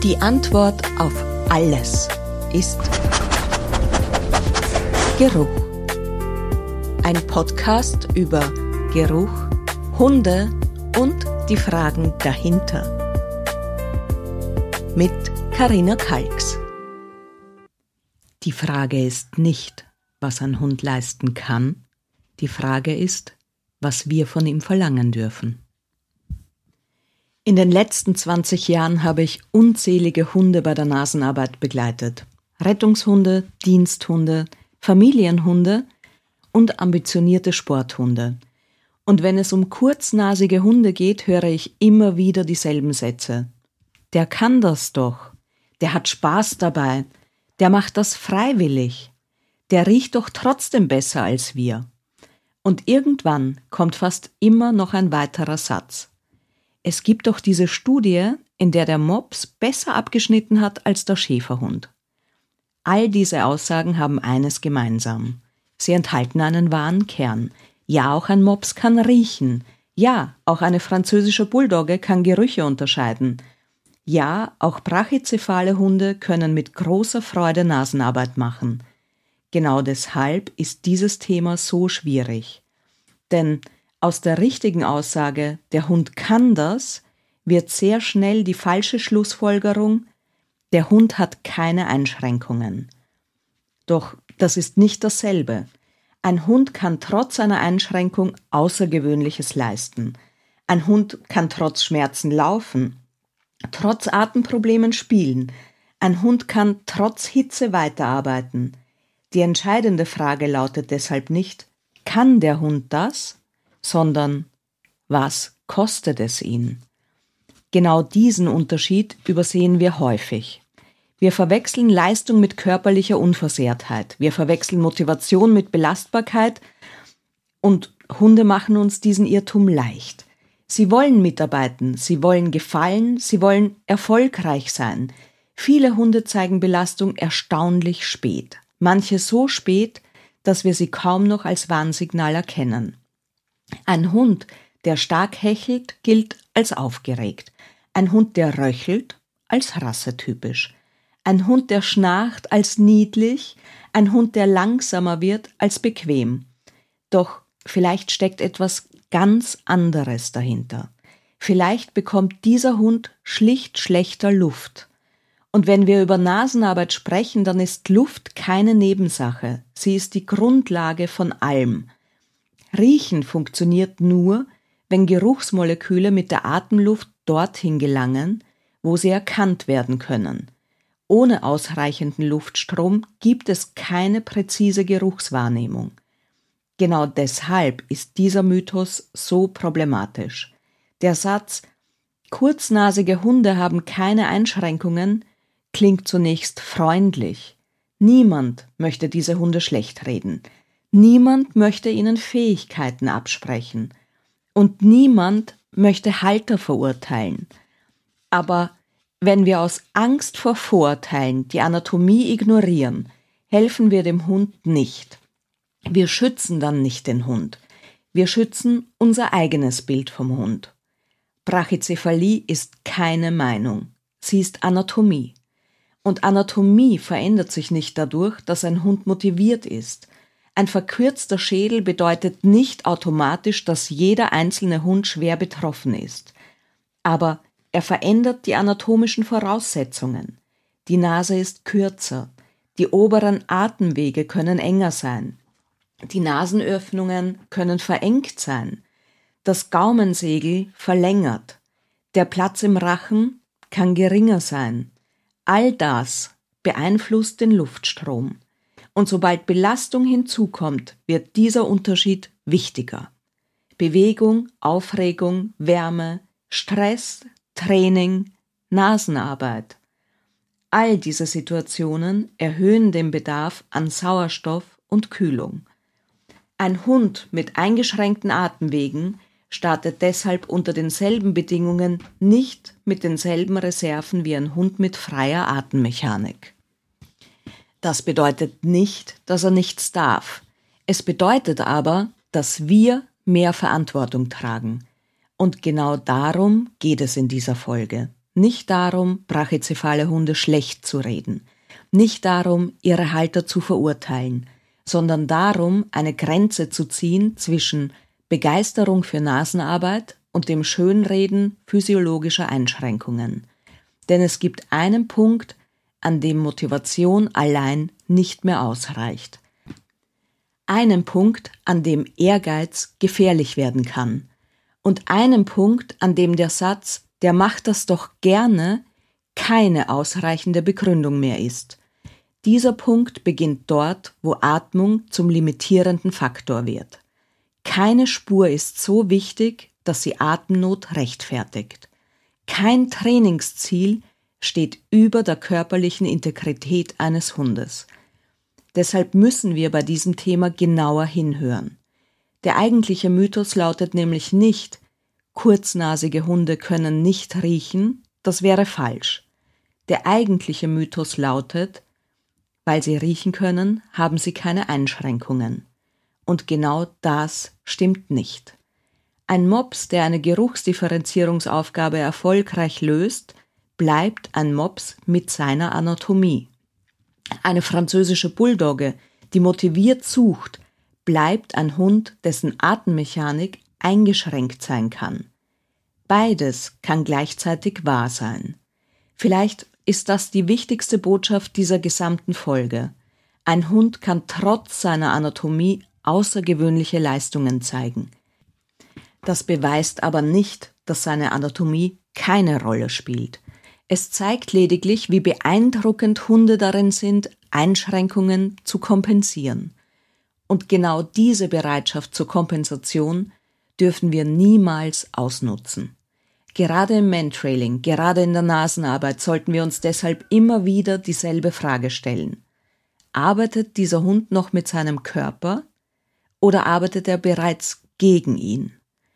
Die Antwort auf alles ist Geruch. Ein Podcast über Geruch, Hunde und die Fragen dahinter. Mit Carina Kalks. Die Frage ist nicht, was ein Hund leisten kann. Die Frage ist, was wir von ihm verlangen dürfen. In den letzten 20 Jahren habe ich unzählige Hunde bei der Nasenarbeit begleitet. Rettungshunde, Diensthunde, Familienhunde und ambitionierte Sporthunde. Und wenn es um kurznasige Hunde geht, höre ich immer wieder dieselben Sätze. Der kann das doch. Der hat Spaß dabei. Der macht das freiwillig. Der riecht doch trotzdem besser als wir. Und irgendwann kommt fast immer noch ein weiterer Satz. Es gibt doch diese Studie, in der der Mops besser abgeschnitten hat als der Schäferhund. All diese Aussagen haben eines gemeinsam. Sie enthalten einen wahren Kern. Ja, auch ein Mops kann riechen. Ja, auch eine französische Bulldogge kann Gerüche unterscheiden. Ja, auch brachycephale Hunde können mit großer Freude Nasenarbeit machen. Genau deshalb ist dieses Thema so schwierig. Denn aus der richtigen Aussage, der Hund kann das, wird sehr schnell die falsche Schlussfolgerung, der Hund hat keine Einschränkungen. Doch das ist nicht dasselbe. Ein Hund kann trotz einer Einschränkung Außergewöhnliches leisten. Ein Hund kann trotz Schmerzen laufen, trotz Atemproblemen spielen. Ein Hund kann trotz Hitze weiterarbeiten. Die entscheidende Frage lautet deshalb nicht, kann der Hund das? Sondern was kostet es ihn? Genau diesen Unterschied übersehen wir häufig. Wir verwechseln Leistung mit körperlicher Unversehrtheit. Wir verwechseln Motivation mit Belastbarkeit und Hunde machen uns diesen Irrtum leicht. Sie wollen mitarbeiten, sie wollen gefallen, sie wollen erfolgreich sein. Viele Hunde zeigen Belastung erstaunlich spät. Manche so spät, dass wir sie kaum noch als Warnsignal erkennen. Ein Hund, der stark hechelt, gilt als aufgeregt. Ein Hund, der röchelt, als rassetypisch. Ein Hund, der schnarcht, als niedlich. Ein Hund, der langsamer wird, als bequem. Doch vielleicht steckt etwas ganz anderes dahinter. Vielleicht bekommt dieser Hund schlicht schlechter Luft. Und wenn wir über Nasenarbeit sprechen, dann ist Luft keine Nebensache. Sie ist die Grundlage von allem. Riechen funktioniert nur, wenn Geruchsmoleküle mit der Atemluft dorthin gelangen, wo sie erkannt werden können. Ohne ausreichenden Luftstrom gibt es keine präzise Geruchswahrnehmung. Genau deshalb ist dieser Mythos so problematisch. Der Satz, kurznasige Hunde haben keine Einschränkungen, klingt zunächst freundlich. Niemand möchte diese Hunde schlecht reden. Niemand möchte ihnen Fähigkeiten absprechen. Und niemand möchte Halter verurteilen. Aber wenn wir aus Angst vor Vorurteilen die Anatomie ignorieren, helfen wir dem Hund nicht. Wir schützen dann nicht den Hund. Wir schützen unser eigenes Bild vom Hund. Brachycephalie ist keine Meinung. Sie ist Anatomie. Und Anatomie verändert sich nicht dadurch, dass ein Hund motiviert ist. Ein verkürzter Schädel bedeutet nicht automatisch, dass jeder einzelne Hund schwer betroffen ist. Aber er verändert die anatomischen Voraussetzungen. Die Nase ist kürzer. Die oberen Atemwege können enger sein. Die Nasenöffnungen können verengt sein. Das Gaumensegel verlängert. Der Platz im Rachen kann geringer sein. All das beeinflusst den Luftstrom. Und sobald Belastung hinzukommt, wird dieser Unterschied wichtiger. Bewegung, Aufregung, Wärme, Stress, Training, Nasenarbeit. All diese Situationen erhöhen den Bedarf an Sauerstoff und Kühlung. Ein Hund mit eingeschränkten Atemwegen startet deshalb unter denselben Bedingungen nicht mit denselben Reserven wie ein Hund mit freier Atemmechanik. Das bedeutet nicht, dass er nichts darf. Es bedeutet aber, dass wir mehr Verantwortung tragen. Und genau darum geht es in dieser Folge. nicht darum, brachycephale Hunde schlecht zu reden, nicht darum, ihre Halter zu verurteilen, sondern darum, eine Grenze zu ziehen zwischen Begeisterung für Nasenarbeit und dem Schönreden physiologischer Einschränkungen. Denn es gibt einen Punkt, an dem Motivation allein nicht mehr ausreicht. Einen Punkt, an dem Ehrgeiz gefährlich werden kann. Und einen Punkt, an dem der Satz, der macht das doch gerne, keine ausreichende Begründung mehr ist. Dieser Punkt beginnt dort, wo Atmung zum limitierenden Faktor wird. Keine Spur ist so wichtig, dass sie Atemnot rechtfertigt. Kein Trainingsziel steht über der körperlichen Integrität eines Hundes. Deshalb müssen wir bei diesem Thema genauer hinhören. Der eigentliche Mythos lautet nämlich nicht, kurznasige Hunde können nicht riechen, das wäre falsch. Der eigentliche Mythos lautet, weil sie riechen können, haben sie keine Einschränkungen. Und genau das stimmt nicht. Ein Mops, der eine Geruchsdifferenzierungsaufgabe erfolgreich löst, bleibt ein Mops mit seiner Anatomie. Eine französische Bulldogge, die motiviert sucht, bleibt ein Hund, dessen Atemmechanik eingeschränkt sein kann. Beides kann gleichzeitig wahr sein. Vielleicht ist das die wichtigste Botschaft dieser gesamten Folge. Ein Hund kann trotz seiner Anatomie außergewöhnliche Leistungen zeigen. Das beweist aber nicht, dass seine Anatomie keine Rolle spielt. Es zeigt lediglich, wie beeindruckend Hunde darin sind, Einschränkungen zu kompensieren. Und genau diese Bereitschaft zur Kompensation dürfen wir niemals ausnutzen. Gerade im Mantrailing, gerade in der Nasenarbeit sollten wir uns deshalb immer wieder dieselbe Frage stellen. Arbeitet dieser Hund noch mit seinem Körper oder arbeitet er bereits gegen ihn?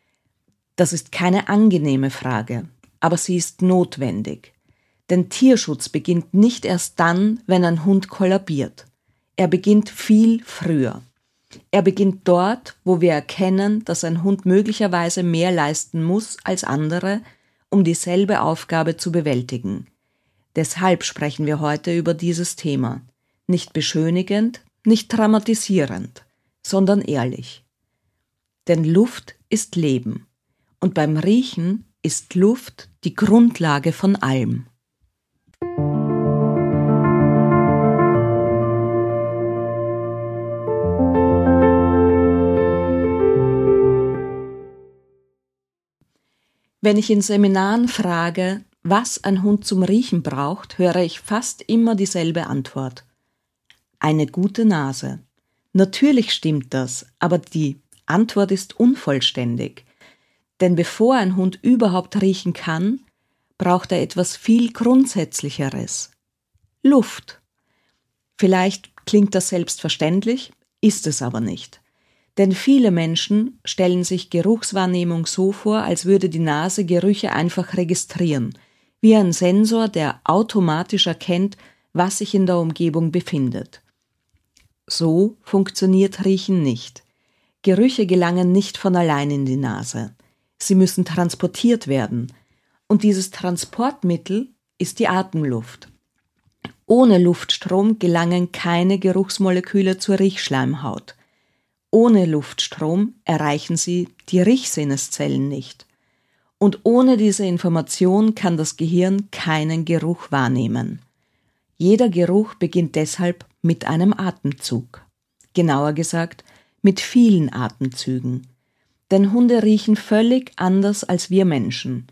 Das ist keine angenehme Frage, aber sie ist notwendig. Denn Tierschutz beginnt nicht erst dann, wenn ein Hund kollabiert. Er beginnt viel früher. Er beginnt dort, wo wir erkennen, dass ein Hund möglicherweise mehr leisten muss als andere, um dieselbe Aufgabe zu bewältigen. Deshalb sprechen wir heute über dieses Thema. Nicht beschönigend, nicht dramatisierend, sondern ehrlich. Denn Luft ist Leben. Und beim Riechen ist Luft die Grundlage von allem. Wenn ich in Seminaren frage, was ein Hund zum Riechen braucht, höre ich fast immer dieselbe Antwort. Eine gute Nase. Natürlich stimmt das, aber die Antwort ist unvollständig. Denn bevor ein Hund überhaupt riechen kann, braucht er etwas viel Grundsätzlicheres. Luft. Vielleicht klingt das selbstverständlich, ist es aber nicht. Denn viele Menschen stellen sich Geruchswahrnehmung so vor, als würde die Nase Gerüche einfach registrieren, wie ein Sensor, der automatisch erkennt, was sich in der Umgebung befindet. So funktioniert Riechen nicht. Gerüche gelangen nicht von allein in die Nase. Sie müssen transportiert werden. Und dieses Transportmittel ist die Atemluft. Ohne Luftstrom gelangen keine Geruchsmoleküle zur Riechschleimhaut. Ohne Luftstrom erreichen sie die Riechsinneszellen nicht. Und ohne diese Information kann das Gehirn keinen Geruch wahrnehmen. Jeder Geruch beginnt deshalb mit einem Atemzug. Genauer gesagt, mit vielen Atemzügen. Denn Hunde riechen völlig anders als wir Menschen.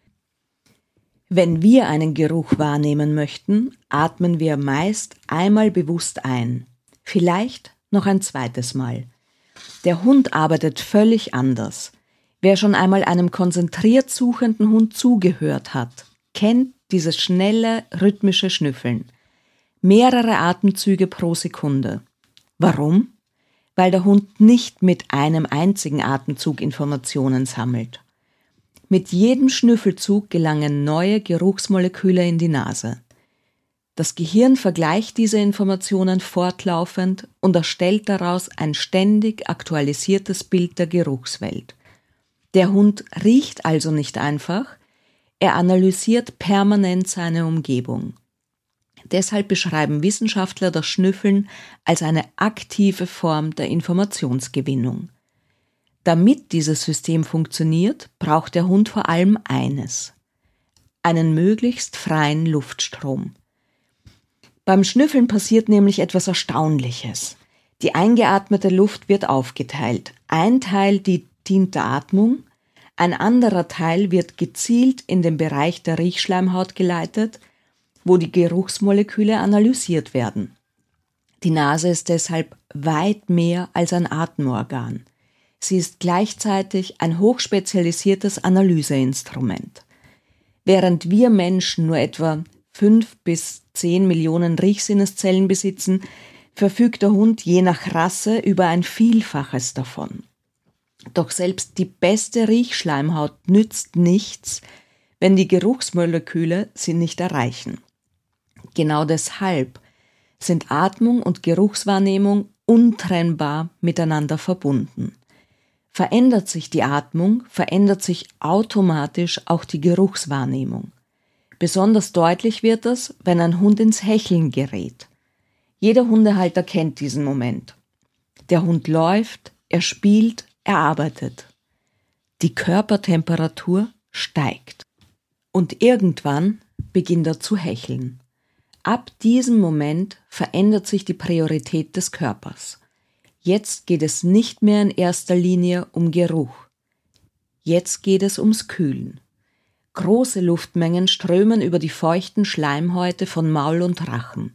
Wenn wir einen Geruch wahrnehmen möchten, atmen wir meist einmal bewusst ein. Vielleicht noch ein zweites Mal. Der Hund arbeitet völlig anders. Wer schon einmal einem konzentriert suchenden Hund zugehört hat, kennt dieses schnelle, rhythmische Schnüffeln. Mehrere Atemzüge pro Sekunde. Warum? Weil der Hund nicht mit einem einzigen Atemzug Informationen sammelt. Mit jedem Schnüffelzug gelangen neue Geruchsmoleküle in die Nase. Das Gehirn vergleicht diese Informationen fortlaufend und erstellt daraus ein ständig aktualisiertes Bild der Geruchswelt. Der Hund riecht also nicht einfach, Er analysiert permanent seine Umgebung. Deshalb beschreiben Wissenschaftler das Schnüffeln als eine aktive Form der Informationsgewinnung. Damit dieses System funktioniert, braucht der Hund vor allem eines: einen möglichst freien Luftstrom. Beim Schnüffeln passiert nämlich etwas Erstaunliches. Die eingeatmete Luft wird aufgeteilt. Ein Teil dient der Atmung, ein anderer Teil wird gezielt in den Bereich der Riechschleimhaut geleitet, wo die Geruchsmoleküle analysiert werden. Die Nase ist deshalb weit mehr als ein Atemorgan. Sie ist gleichzeitig ein hochspezialisiertes Analyseinstrument. Während wir Menschen nur etwa 5 bis 10 Millionen Riechsinneszellen besitzen, verfügt der Hund je nach Rasse über ein Vielfaches davon. Doch selbst die beste Riechschleimhaut nützt nichts, wenn die Geruchsmoleküle sie nicht erreichen. Genau deshalb sind Atmung und Geruchswahrnehmung untrennbar miteinander verbunden. Verändert sich die Atmung, verändert sich automatisch auch die Geruchswahrnehmung. Besonders deutlich wird das, wenn ein Hund ins Hecheln gerät. Jeder Hundehalter kennt diesen Moment. Der Hund läuft, er spielt, er arbeitet. Die Körpertemperatur steigt. Und irgendwann beginnt er zu hecheln. Ab diesem Moment verändert sich die Priorität des Körpers. Jetzt geht es nicht mehr in erster Linie um Geruch. Jetzt geht es ums Kühlen. Große Luftmengen strömen über die feuchten Schleimhäute von Maul und Rachen.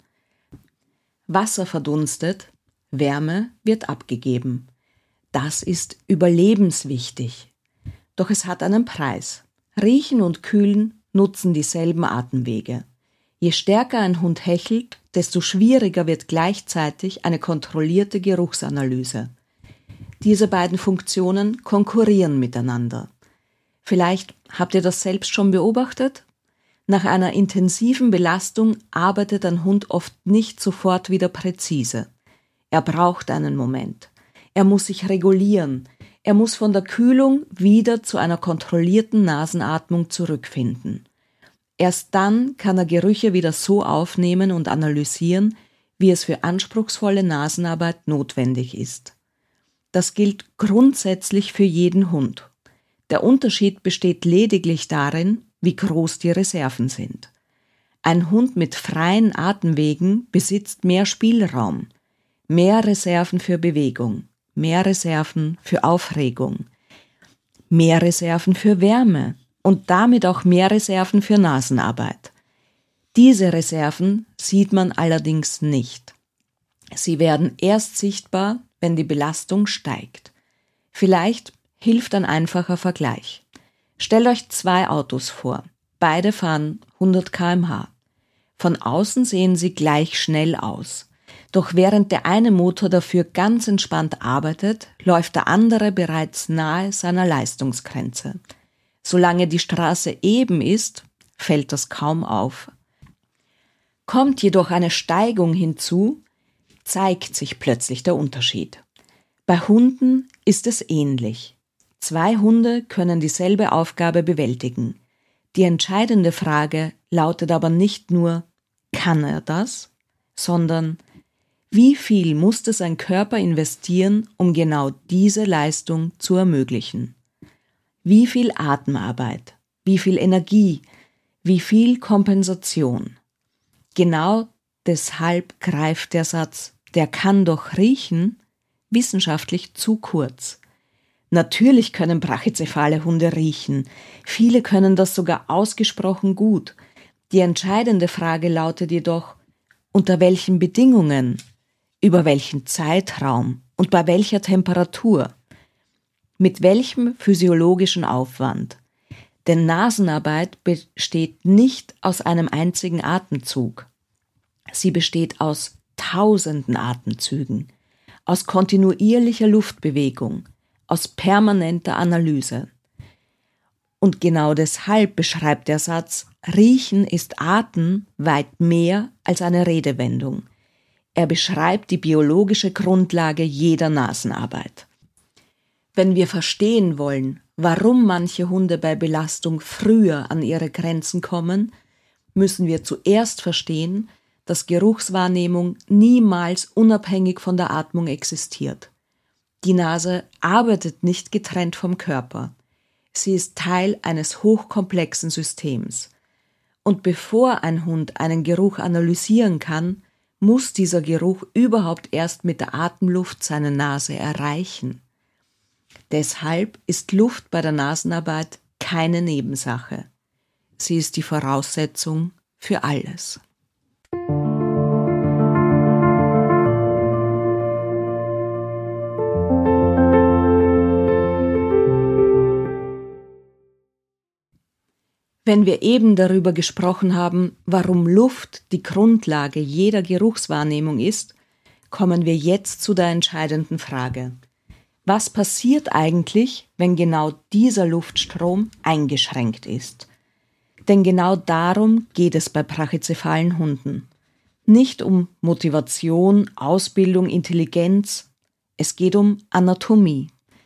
Wasser verdunstet, Wärme wird abgegeben. Das ist überlebenswichtig. Doch es hat einen Preis. Riechen und Kühlen nutzen dieselben Atemwege. Je stärker ein Hund hechelt, desto schwieriger wird gleichzeitig eine kontrollierte Geruchsanalyse. Diese beiden Funktionen konkurrieren miteinander. Vielleicht habt ihr das selbst schon beobachtet? Nach einer intensiven Belastung arbeitet ein Hund oft nicht sofort wieder präzise. Er braucht einen Moment. Er muss sich regulieren. Er muss von der Kühlung wieder zu einer kontrollierten Nasenatmung zurückfinden. Erst dann kann er Gerüche wieder so aufnehmen und analysieren, wie es für anspruchsvolle Nasenarbeit notwendig ist. Das gilt grundsätzlich für jeden Hund. Der Unterschied besteht lediglich darin, wie groß die Reserven sind. Ein Hund mit freien Atemwegen besitzt mehr Spielraum, mehr Reserven für Bewegung, mehr Reserven für Aufregung, mehr Reserven für Wärme und damit auch mehr Reserven für Nasenarbeit. Diese Reserven sieht man allerdings nicht. Sie werden erst sichtbar, wenn die Belastung steigt. Vielleicht hilft ein einfacher Vergleich. Stellt euch 2 Autos vor. Beide fahren 100 km/h. Von außen sehen sie gleich schnell aus. Doch während der eine Motor dafür ganz entspannt arbeitet, läuft der andere bereits nahe seiner Leistungsgrenze. Solange die Straße eben ist, fällt das kaum auf. Kommt jedoch eine Steigung hinzu, zeigt sich plötzlich der Unterschied. Bei Hunden ist es ähnlich. 2 Hunde können dieselbe Aufgabe bewältigen. Die entscheidende Frage lautet aber nicht nur, kann er das, sondern wie viel musste sein Körper investieren, um genau diese Leistung zu ermöglichen? Wie viel Atemarbeit, wie viel Energie, wie viel Kompensation? Genau deshalb greift der Satz, der kann doch riechen, wissenschaftlich zu kurz. Natürlich können brachycephale Hunde riechen. Viele können das sogar ausgesprochen gut. Die entscheidende Frage lautet jedoch, unter welchen Bedingungen, über welchen Zeitraum und bei welcher Temperatur, mit welchem physiologischen Aufwand. Denn Nasenarbeit besteht nicht aus einem einzigen Atemzug. Sie besteht aus tausenden Atemzügen, aus kontinuierlicher Luftbewegung, aus permanenter Analyse. Und genau deshalb beschreibt der Satz, Riechen ist Atmen weit mehr als eine Redewendung. Er beschreibt die biologische Grundlage jeder Nasenarbeit. Wenn wir verstehen wollen, warum manche Hunde bei Belastung früher an ihre Grenzen kommen, müssen wir zuerst verstehen, dass Geruchswahrnehmung niemals unabhängig von der Atmung existiert. Die Nase arbeitet nicht getrennt vom Körper. Sie ist Teil eines hochkomplexen Systems. Und bevor ein Hund einen Geruch analysieren kann, muss dieser Geruch überhaupt erst mit der Atemluft seine Nase erreichen. Deshalb ist Luft bei der Nasenarbeit keine Nebensache. Sie ist die Voraussetzung für alles. Wenn wir eben darüber gesprochen haben, warum Luft die Grundlage jeder Geruchswahrnehmung ist, kommen wir jetzt zu der entscheidenden Frage. Was passiert eigentlich, wenn genau dieser Luftstrom eingeschränkt ist? Denn genau darum geht es bei brachycephalen Hunden. Nicht um Motivation, Ausbildung, Intelligenz, es geht um Anatomie.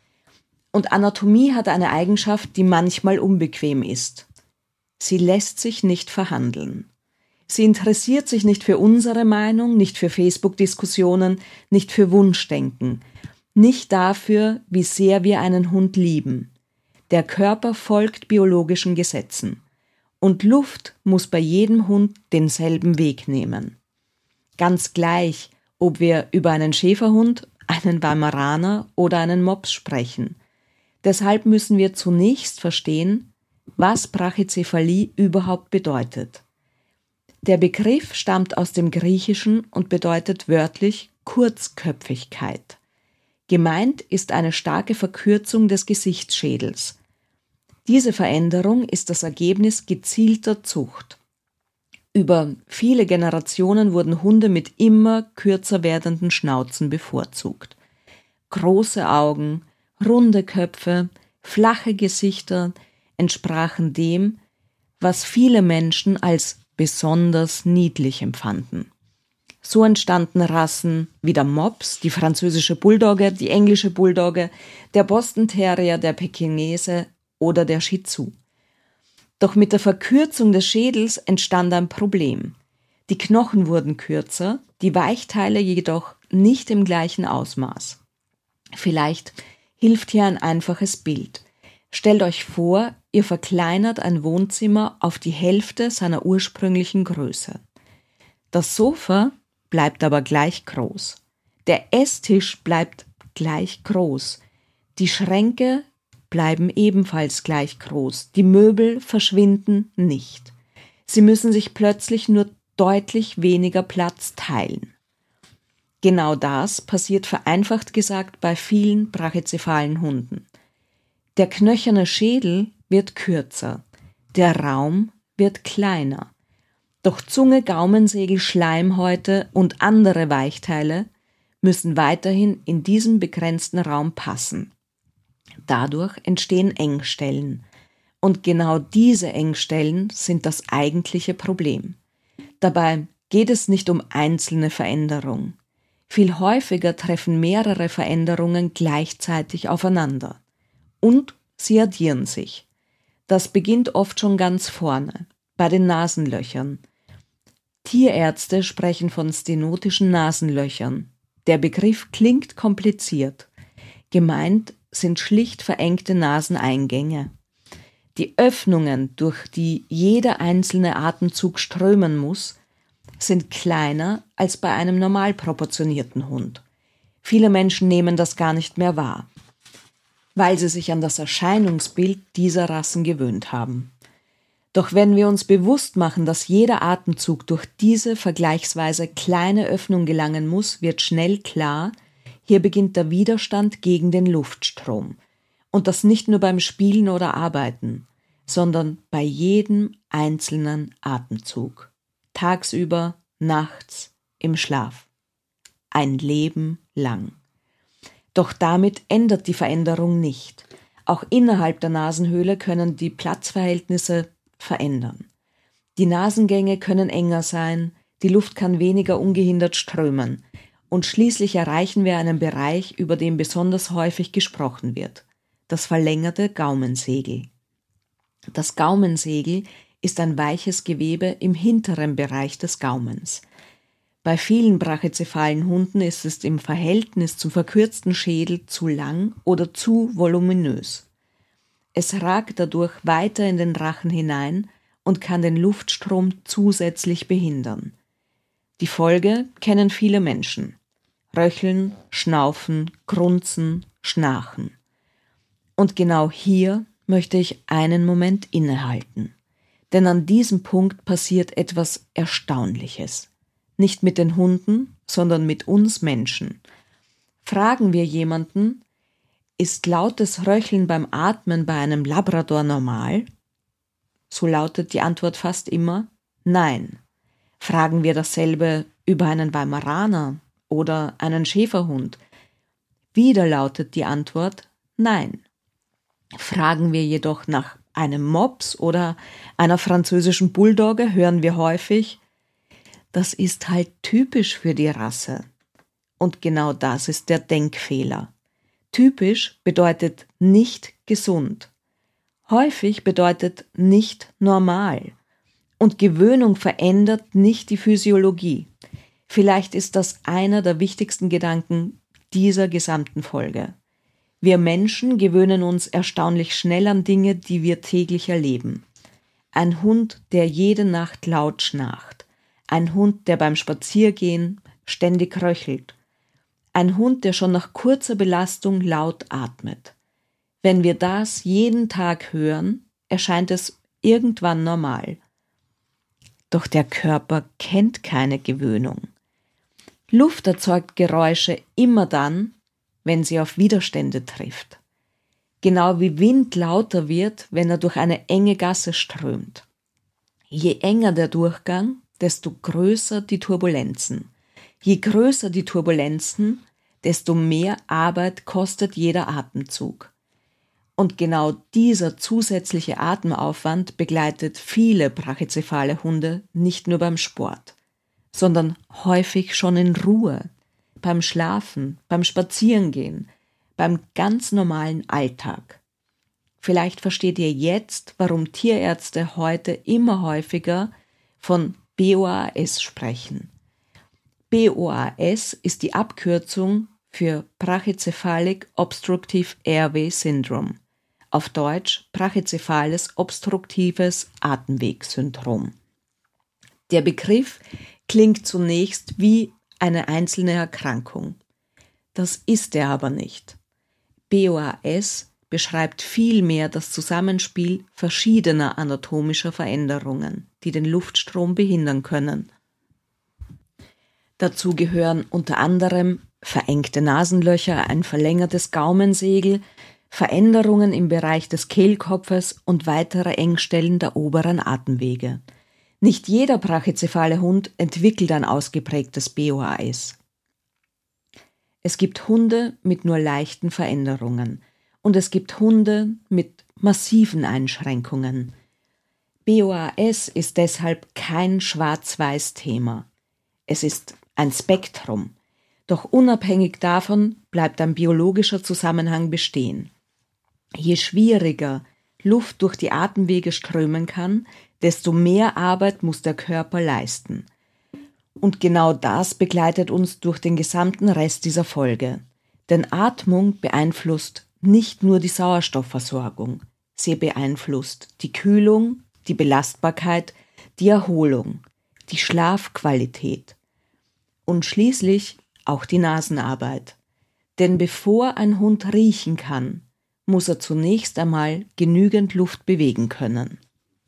Und Anatomie hat eine Eigenschaft, die manchmal unbequem ist. Sie lässt sich nicht verhandeln. Sie interessiert sich nicht für unsere Meinung, nicht für Facebook-Diskussionen, nicht für Wunschdenken, nicht dafür, wie sehr wir einen Hund lieben. Der Körper folgt biologischen Gesetzen. Und Luft muss bei jedem Hund denselben Weg nehmen. Ganz gleich, ob wir über einen Schäferhund, einen Weimaraner oder einen Mops sprechen. Deshalb müssen wir zunächst verstehen, was Brachycephalie überhaupt bedeutet. Der Begriff stammt aus dem Griechischen und bedeutet wörtlich Kurzköpfigkeit. Gemeint ist eine starke Verkürzung des Gesichtsschädels. Diese Veränderung ist das Ergebnis gezielter Zucht. Über viele Generationen wurden Hunde mit immer kürzer werdenden Schnauzen bevorzugt. Große Augen, runde Köpfe, flache Gesichter entsprachen dem, was viele Menschen als besonders niedlich empfanden. So entstanden Rassen wie der Mops, die französische Bulldogge, die englische Bulldogge, der Boston Terrier, der Pekinese oder der Shih Tzu. Doch mit der Verkürzung des Schädels entstand ein Problem. Die Knochen wurden kürzer, die Weichteile jedoch nicht im gleichen Ausmaß. Vielleicht hilft hier ein einfaches Bild. Stellt euch vor, ihr verkleinert ein Wohnzimmer auf die Hälfte seiner ursprünglichen Größe. Das Sofa bleibt aber gleich groß. Der Esstisch bleibt gleich groß. Die Schränke bleiben ebenfalls gleich groß. Die Möbel verschwinden nicht. Sie müssen sich plötzlich nur deutlich weniger Platz teilen. Genau das passiert vereinfacht gesagt bei vielen brachycephalen Hunden. Der knöcherne Schädel wird kürzer, der Raum wird kleiner. Doch Zunge, Gaumensegel, Schleimhäute und andere Weichteile müssen weiterhin in diesem begrenzten Raum passen. Dadurch entstehen Engstellen. Und genau diese Engstellen sind das eigentliche Problem. Dabei geht es nicht um einzelne Veränderungen. Viel häufiger treffen mehrere Veränderungen gleichzeitig aufeinander. Und sie addieren sich. Das beginnt oft schon ganz vorne, bei den Nasenlöchern. Tierärzte sprechen von stenotischen Nasenlöchern. Der Begriff klingt kompliziert. Gemeint sind schlicht verengte Naseneingänge. Die Öffnungen, durch die jeder einzelne Atemzug strömen muss, sind kleiner als bei einem normal proportionierten Hund. Viele Menschen nehmen das gar nicht mehr wahr, weil sie sich an das Erscheinungsbild dieser Rassen gewöhnt haben. Doch wenn wir uns bewusst machen, dass jeder Atemzug durch diese vergleichsweise kleine Öffnung gelangen muss, wird schnell klar, hier beginnt der Widerstand gegen den Luftstrom. Und das nicht nur beim Spielen oder Arbeiten, sondern bei jedem einzelnen Atemzug. Tagsüber, nachts, im Schlaf. Ein Leben lang. Doch damit ändert die Veränderung nicht. Auch innerhalb der Nasenhöhle können die Platzverhältnisse verändern. Die Nasengänge können enger sein, die Luft kann weniger ungehindert strömen und schließlich erreichen wir einen Bereich, über den besonders häufig gesprochen wird, das verlängerte Gaumensegel. Das Gaumensegel ist ein weiches Gewebe im hinteren Bereich des Gaumens. Bei vielen brachycephalen Hunden ist es im Verhältnis zum verkürzten Schädel zu lang oder zu voluminös. Es ragt dadurch weiter in den Rachen hinein und kann den Luftstrom zusätzlich behindern. Die Folge kennen viele Menschen: Röcheln, Schnaufen, Grunzen, Schnarchen. Und genau hier möchte ich einen Moment innehalten. Denn an diesem Punkt passiert etwas Erstaunliches. Nicht mit den Hunden, sondern mit uns Menschen. Fragen wir jemanden: Ist lautes Röcheln beim Atmen bei einem Labrador normal? So lautet die Antwort fast immer: Nein. Fragen wir dasselbe über einen Weimaraner oder einen Schäferhund? Wieder lautet die Antwort: Nein. Fragen wir jedoch nach einem Mops oder einer französischen Bulldogge, hören wir häufig: Das ist halt typisch für die Rasse. Und genau das ist der Denkfehler. Typisch bedeutet nicht gesund. Häufig bedeutet nicht normal. Und Gewöhnung verändert nicht die Physiologie. Vielleicht ist das einer der wichtigsten Gedanken dieser gesamten Folge. Wir Menschen gewöhnen uns erstaunlich schnell an Dinge, die wir täglich erleben. Ein Hund, der jede Nacht laut schnarcht. Ein Hund, der beim Spaziergehen ständig röchelt. Ein Hund, der schon nach kurzer Belastung laut atmet. Wenn wir das jeden Tag hören, erscheint es irgendwann normal. Doch der Körper kennt keine Gewöhnung. Luft erzeugt Geräusche immer dann, wenn sie auf Widerstände trifft. Genau wie Wind lauter wird, wenn er durch eine enge Gasse strömt. Je enger der Durchgang, desto größer die Turbulenzen. Je größer die Turbulenzen, desto mehr Arbeit kostet jeder Atemzug. Und genau dieser zusätzliche Atemaufwand begleitet viele brachycephale Hunde nicht nur beim Sport, sondern häufig schon in Ruhe, beim Schlafen, beim Spazierengehen, beim ganz normalen Alltag. Vielleicht versteht ihr jetzt, warum Tierärzte heute immer häufiger von BOAS sprechen. BOAS ist die Abkürzung für Brachycephalic Obstructive Airway Syndrome, auf Deutsch brachycephales obstruktives Atemwegssyndrom. Der Begriff klingt zunächst wie eine einzelne Erkrankung. Das ist er aber nicht. BOAS beschreibt vielmehr das Zusammenspiel verschiedener anatomischer Veränderungen, die den Luftstrom behindern können. Dazu gehören unter anderem verengte Nasenlöcher, ein verlängertes Gaumensegel, Veränderungen im Bereich des Kehlkopfes und weitere Engstellen der oberen Atemwege. Nicht jeder brachycephale Hund entwickelt ein ausgeprägtes BOAS. Es gibt Hunde mit nur leichten Veränderungen und es gibt Hunde mit massiven Einschränkungen. BOAS ist deshalb kein Schwarz-Weiß-Thema. Es ist ein Spektrum. Doch unabhängig davon bleibt ein biologischer Zusammenhang bestehen. Je schwieriger Luft durch die Atemwege strömen kann, desto mehr Arbeit muss der Körper leisten. Und genau das begleitet uns durch den gesamten Rest dieser Folge. Denn Atmung beeinflusst nicht nur die Sauerstoffversorgung, sie beeinflusst die Kühlung, die Belastbarkeit, die Erholung, die Schlafqualität und schließlich auch die Nasenarbeit. Denn bevor ein Hund riechen kann, muss er zunächst einmal genügend Luft bewegen können.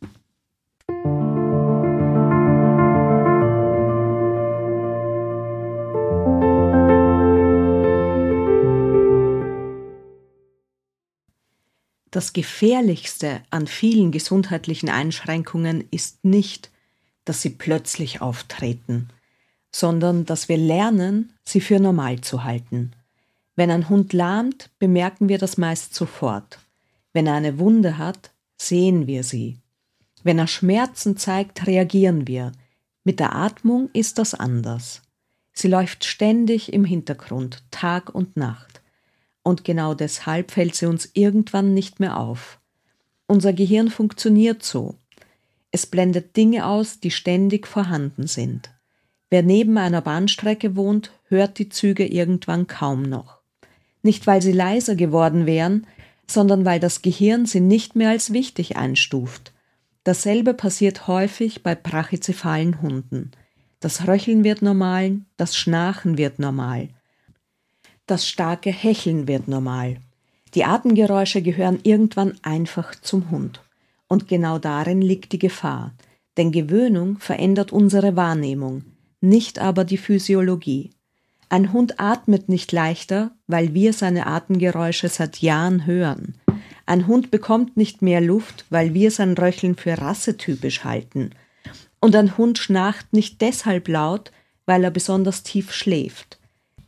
Das Gefährlichste an vielen gesundheitlichen Einschränkungen ist nicht, dass sie plötzlich auftreten, sondern dass wir lernen, sie für normal zu halten. Wenn ein Hund lahmt, bemerken wir das meist sofort. Wenn er eine Wunde hat, sehen wir sie. Wenn er Schmerzen zeigt, reagieren wir. Mit der Atmung ist das anders. Sie läuft ständig im Hintergrund, Tag und Nacht. Und genau deshalb fällt sie uns irgendwann nicht mehr auf. Unser Gehirn funktioniert so. Es blendet Dinge aus, die ständig vorhanden sind. Wer neben einer Bahnstrecke wohnt, hört die Züge irgendwann kaum noch. Nicht, weil sie leiser geworden wären, sondern weil das Gehirn sie nicht mehr als wichtig einstuft. Dasselbe passiert häufig bei brachycephalen Hunden. Das Röcheln wird normal, das Schnarchen wird normal. Das starke Hecheln wird normal. Die Atemgeräusche gehören irgendwann einfach zum Hund. Und genau darin liegt die Gefahr. Denn Gewöhnung verändert unsere Wahrnehmung, nicht aber die Physiologie. Ein Hund atmet nicht leichter, weil wir seine Atemgeräusche seit Jahren hören. Ein Hund bekommt nicht mehr Luft, weil wir sein Röcheln für rassetypisch halten. Und ein Hund schnarcht nicht deshalb laut, weil er besonders tief schläft.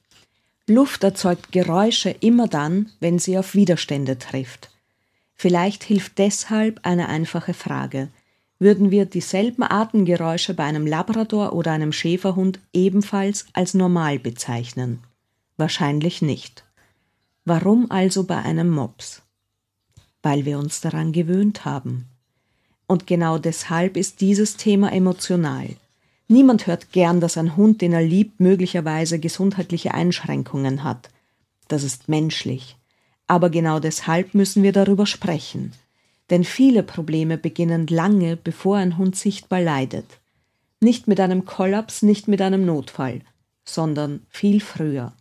Luft erzeugt Geräusche immer dann, wenn sie auf Widerstände trifft. Vielleicht hilft deshalb eine einfache Frage. Würden wir dieselben Atemgeräusche bei einem Labrador oder einem Schäferhund ebenfalls als normal bezeichnen? Wahrscheinlich nicht. Warum also bei einem Mops? Weil wir uns daran gewöhnt haben. Und genau deshalb ist dieses Thema emotional. Niemand hört gern, dass ein Hund, den er liebt, möglicherweise gesundheitliche Einschränkungen hat. Das ist menschlich. Aber genau deshalb müssen wir darüber sprechen. Denn viele Probleme beginnen lange, bevor ein Hund sichtbar leidet. Nicht mit einem Kollaps, nicht mit einem Notfall, sondern viel früher.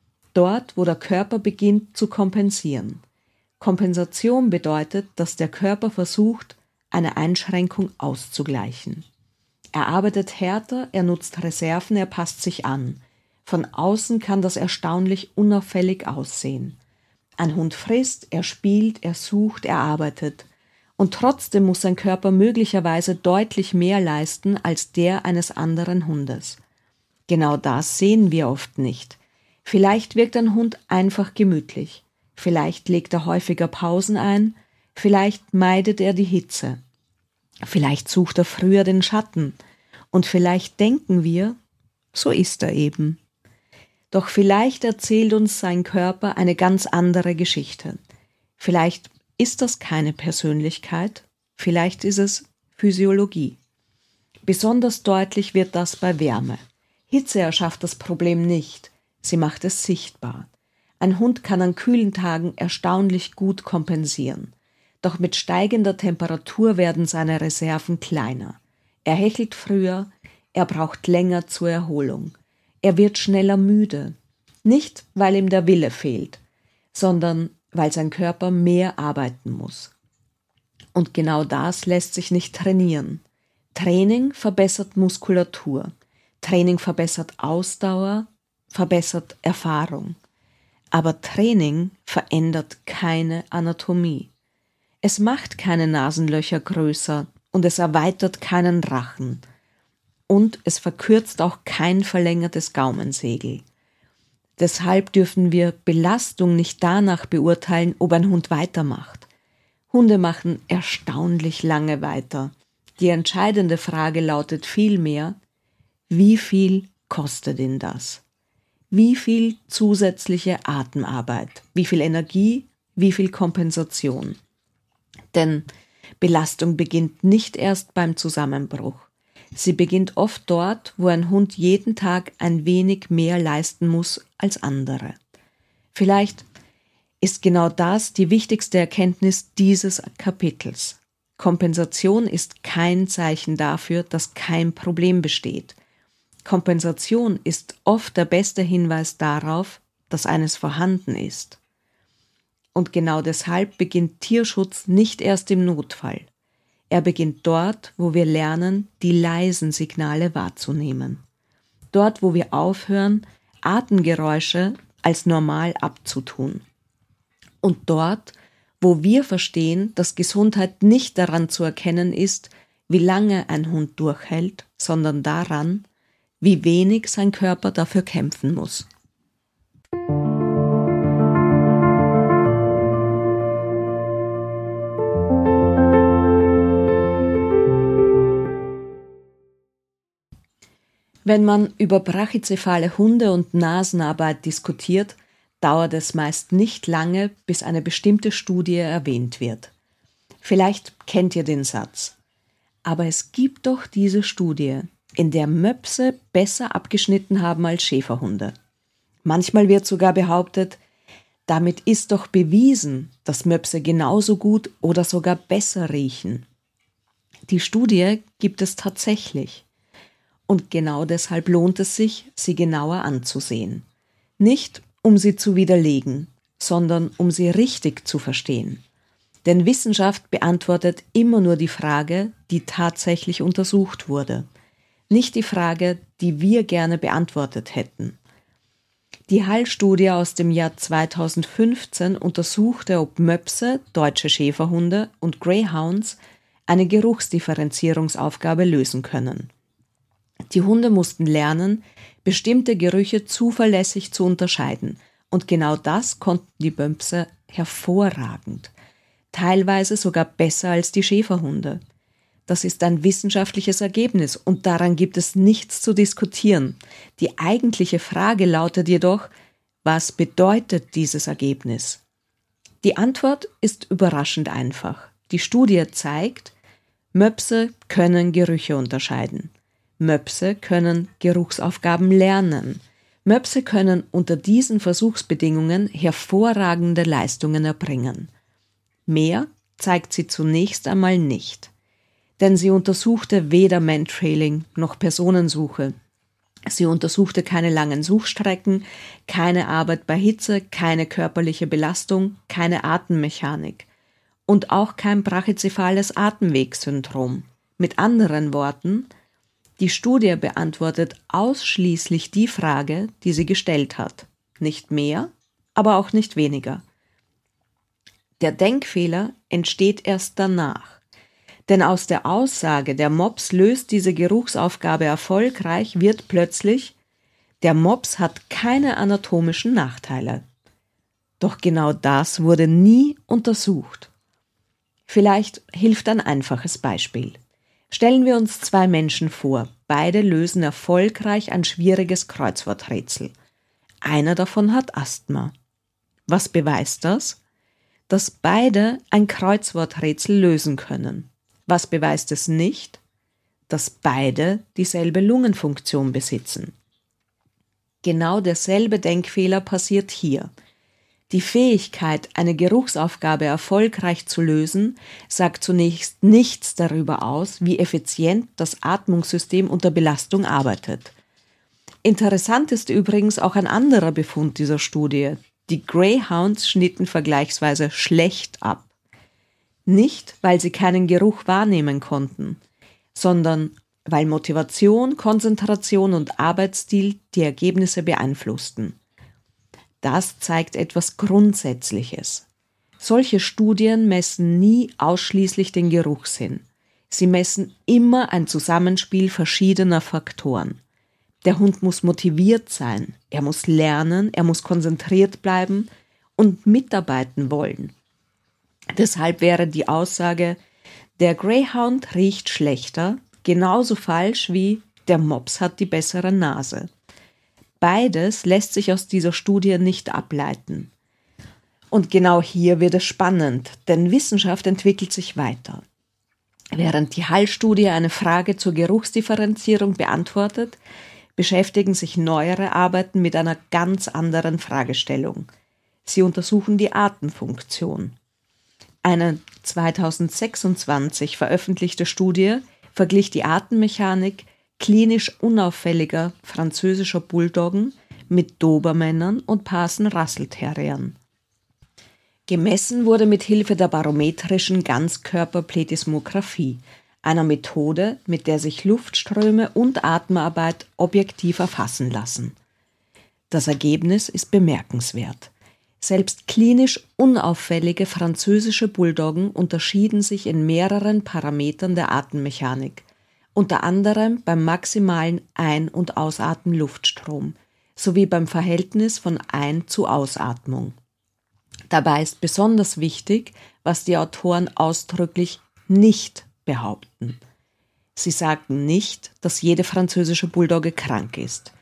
Dort, wo der Körper beginnt zu kompensieren. Kompensation bedeutet, dass der Körper versucht, eine Einschränkung auszugleichen. Er arbeitet härter, er nutzt Reserven, er passt sich an. Von außen kann das erstaunlich unauffällig aussehen. Ein Hund frisst, er spielt, er sucht, er arbeitet. Und trotzdem muss sein Körper möglicherweise deutlich mehr leisten als der eines anderen Hundes. Genau das sehen wir oft nicht. Vielleicht wirkt ein Hund einfach gemütlich. Vielleicht legt er häufiger Pausen ein. Vielleicht meidet er die Hitze. Vielleicht sucht er früher den Schatten. Und vielleicht denken wir, so ist er eben. Doch vielleicht erzählt uns sein Körper eine ganz andere Geschichte. Vielleicht ist das keine Persönlichkeit, vielleicht ist es Physiologie. Besonders deutlich wird das bei Wärme. Hitze erschafft das Problem nicht, sie macht es sichtbar. Ein Hund kann an kühlen Tagen erstaunlich gut kompensieren. Doch mit steigender Temperatur werden seine Reserven kleiner. Er hechelt früher, er braucht länger zur Erholung. Er wird schneller müde. Nicht, weil ihm der Wille fehlt, sondern weil sein Körper mehr arbeiten muss. Und genau das lässt sich nicht trainieren. Training verbessert Muskulatur. Training verbessert Ausdauer, verbessert Erfahrung. Aber Training verändert keine Anatomie. Es macht keine Nasenlöcher größer und es erweitert keinen Rachen. Und es verkürzt auch kein verlängertes Gaumensegel. Deshalb dürfen wir Belastung nicht danach beurteilen, ob ein Hund weitermacht. Hunde machen erstaunlich lange weiter. Die entscheidende Frage lautet vielmehr, wie viel kostet ihn das? Wie viel zusätzliche Atemarbeit? Wie viel Energie? Wie viel Kompensation? Denn Belastung beginnt nicht erst beim Zusammenbruch. Sie beginnt oft dort, wo ein Hund jeden Tag ein wenig mehr leisten muss als andere. Vielleicht ist genau das die wichtigste Erkenntnis dieses Kapitels. Kompensation ist kein Zeichen dafür, dass kein Problem besteht. Kompensation ist oft der beste Hinweis darauf, dass eines vorhanden ist. Und genau deshalb beginnt Tierschutz nicht erst im Notfall. Er beginnt dort, wo wir lernen, die leisen Signale wahrzunehmen. Dort, wo wir aufhören, Atemgeräusche als normal abzutun. Und dort, wo wir verstehen, dass Gesundheit nicht daran zu erkennen ist, wie lange ein Hund durchhält, sondern daran, wie wenig sein Körper dafür kämpfen muss. Wenn man über brachycephale Hunde und Nasenarbeit diskutiert, dauert es meist nicht lange, bis eine bestimmte Studie erwähnt wird. Vielleicht kennt ihr den Satz. Aber es gibt doch diese Studie, in der Möpse besser abgeschnitten haben als Schäferhunde. Manchmal wird sogar behauptet, damit ist doch bewiesen, dass Möpse genauso gut oder sogar besser riechen. Die Studie gibt es tatsächlich. Und genau deshalb lohnt es sich, sie genauer anzusehen. Nicht, um sie zu widerlegen, sondern um sie richtig zu verstehen. Denn Wissenschaft beantwortet immer nur die Frage, die tatsächlich untersucht wurde, nicht die Frage, die wir gerne beantwortet hätten. Die Hall-Studie aus dem Jahr 2015 untersuchte, ob Möpse, deutsche Schäferhunde und Greyhounds eine Geruchsdifferenzierungsaufgabe lösen können. Die Hunde mussten lernen, bestimmte Gerüche zuverlässig zu unterscheiden, und genau das konnten die Möpse hervorragend. Teilweise sogar besser als die Schäferhunde. Das ist ein wissenschaftliches Ergebnis und daran gibt es nichts zu diskutieren. Die eigentliche Frage lautet jedoch, was bedeutet dieses Ergebnis? Die Antwort ist überraschend einfach. Die Studie zeigt, Möpse können Gerüche unterscheiden. Möpse können Geruchsaufgaben lernen. Möpse können unter diesen Versuchsbedingungen hervorragende Leistungen erbringen. Mehr zeigt sie zunächst einmal nicht, denn sie untersuchte weder Mantrailing noch Personensuche. Sie untersuchte keine langen Suchstrecken, keine Arbeit bei Hitze, keine körperliche Belastung, keine Atemmechanik und auch kein brachycephales Atemwegssyndrom. Mit anderen Worten, die Studie beantwortet ausschließlich die Frage, die sie gestellt hat. Nicht mehr, aber auch nicht weniger. Der Denkfehler entsteht erst danach. Denn aus der Aussage, der Mops löst diese Geruchsaufgabe erfolgreich, wird plötzlich, der Mops hat keine anatomischen Nachteile. Doch genau das wurde nie untersucht. Vielleicht hilft ein einfaches Beispiel. Stellen wir uns zwei Menschen vor, beide lösen erfolgreich ein schwieriges Kreuzworträtsel. Einer davon hat Asthma. Was beweist das? Dass beide ein Kreuzworträtsel lösen können. Was beweist es nicht? Dass beide dieselbe Lungenfunktion besitzen. Genau derselbe Denkfehler passiert hier. Die Fähigkeit, eine Geruchsaufgabe erfolgreich zu lösen, sagt zunächst nichts darüber aus, wie effizient das Atmungssystem unter Belastung arbeitet. Interessant ist übrigens auch ein anderer Befund dieser Studie. Die Greyhounds schnitten vergleichsweise schlecht ab. Nicht, weil sie keinen Geruch wahrnehmen konnten, sondern weil Motivation, Konzentration und Arbeitsstil die Ergebnisse beeinflussten. Das zeigt etwas Grundsätzliches. Solche Studien messen nie ausschließlich den Geruchssinn. Sie messen immer ein Zusammenspiel verschiedener Faktoren. Der Hund muss motiviert sein, er muss lernen, er muss konzentriert bleiben und mitarbeiten wollen. Deshalb wäre die Aussage, der Greyhound riecht schlechter, genauso falsch wie der Mops hat die bessere Nase. Beides lässt sich aus dieser Studie nicht ableiten. Und genau hier wird es spannend, denn Wissenschaft entwickelt sich weiter. Während die Hall-Studie eine Frage zur Geruchsdifferenzierung beantwortet, beschäftigen sich neuere Arbeiten mit einer ganz anderen Fragestellung. Sie untersuchen die Atemfunktion. Eine 2026 veröffentlichte Studie verglich die Atemmechanik klinisch unauffälliger französischer Bulldoggen mit Dobermännern und Parsen-Russell-Terriern. Gemessen wurde mit Hilfe der barometrischen Ganzkörperplethysmographie, einer Methode, mit der sich Luftströme und Atemarbeit objektiv erfassen lassen. Das Ergebnis ist bemerkenswert. Selbst klinisch unauffällige französische Bulldoggen unterschieden sich in mehreren Parametern der Atemmechanik, unter anderem beim maximalen Ein- und Ausatmen-Luftstrom sowie beim Verhältnis von Ein- zu Ausatmung. Dabei ist besonders wichtig, was die Autoren ausdrücklich nicht behaupten. Sie sagten nicht, dass jede französische Bulldogge krank ist.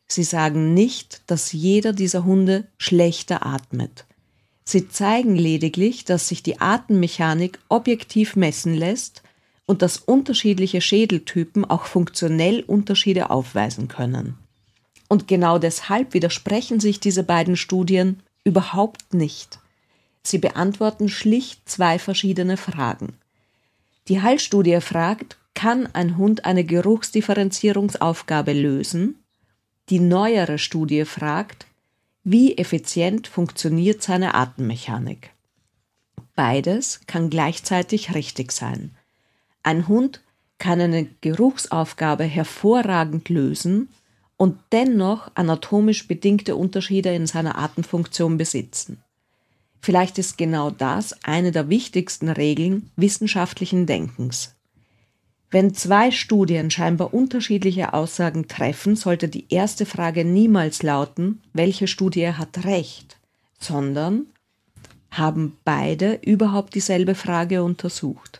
Sie sagen nicht, dass jeder dieser Hunde schlechter atmet. Sie zeigen lediglich, dass sich die Atemmechanik objektiv messen lässt und dass unterschiedliche Schädeltypen auch funktionell Unterschiede aufweisen können. Und genau deshalb widersprechen sich diese beiden Studien überhaupt nicht. Sie beantworten schlicht zwei verschiedene Fragen. Die Hall-Studie fragt, kann ein Hund eine Geruchsdifferenzierungsaufgabe lösen? Die neuere Studie fragt, wie effizient funktioniert seine Atemmechanik? Beides kann gleichzeitig richtig sein. Ein Hund kann eine Geruchsaufgabe hervorragend lösen und dennoch anatomisch bedingte Unterschiede in seiner Atemfunktion besitzen. Vielleicht ist genau das eine der wichtigsten Regeln wissenschaftlichen Denkens. Wenn zwei Studien scheinbar unterschiedliche Aussagen treffen, sollte die erste Frage niemals lauten, welche Studie hat recht, sondern haben beide überhaupt dieselbe Frage untersucht?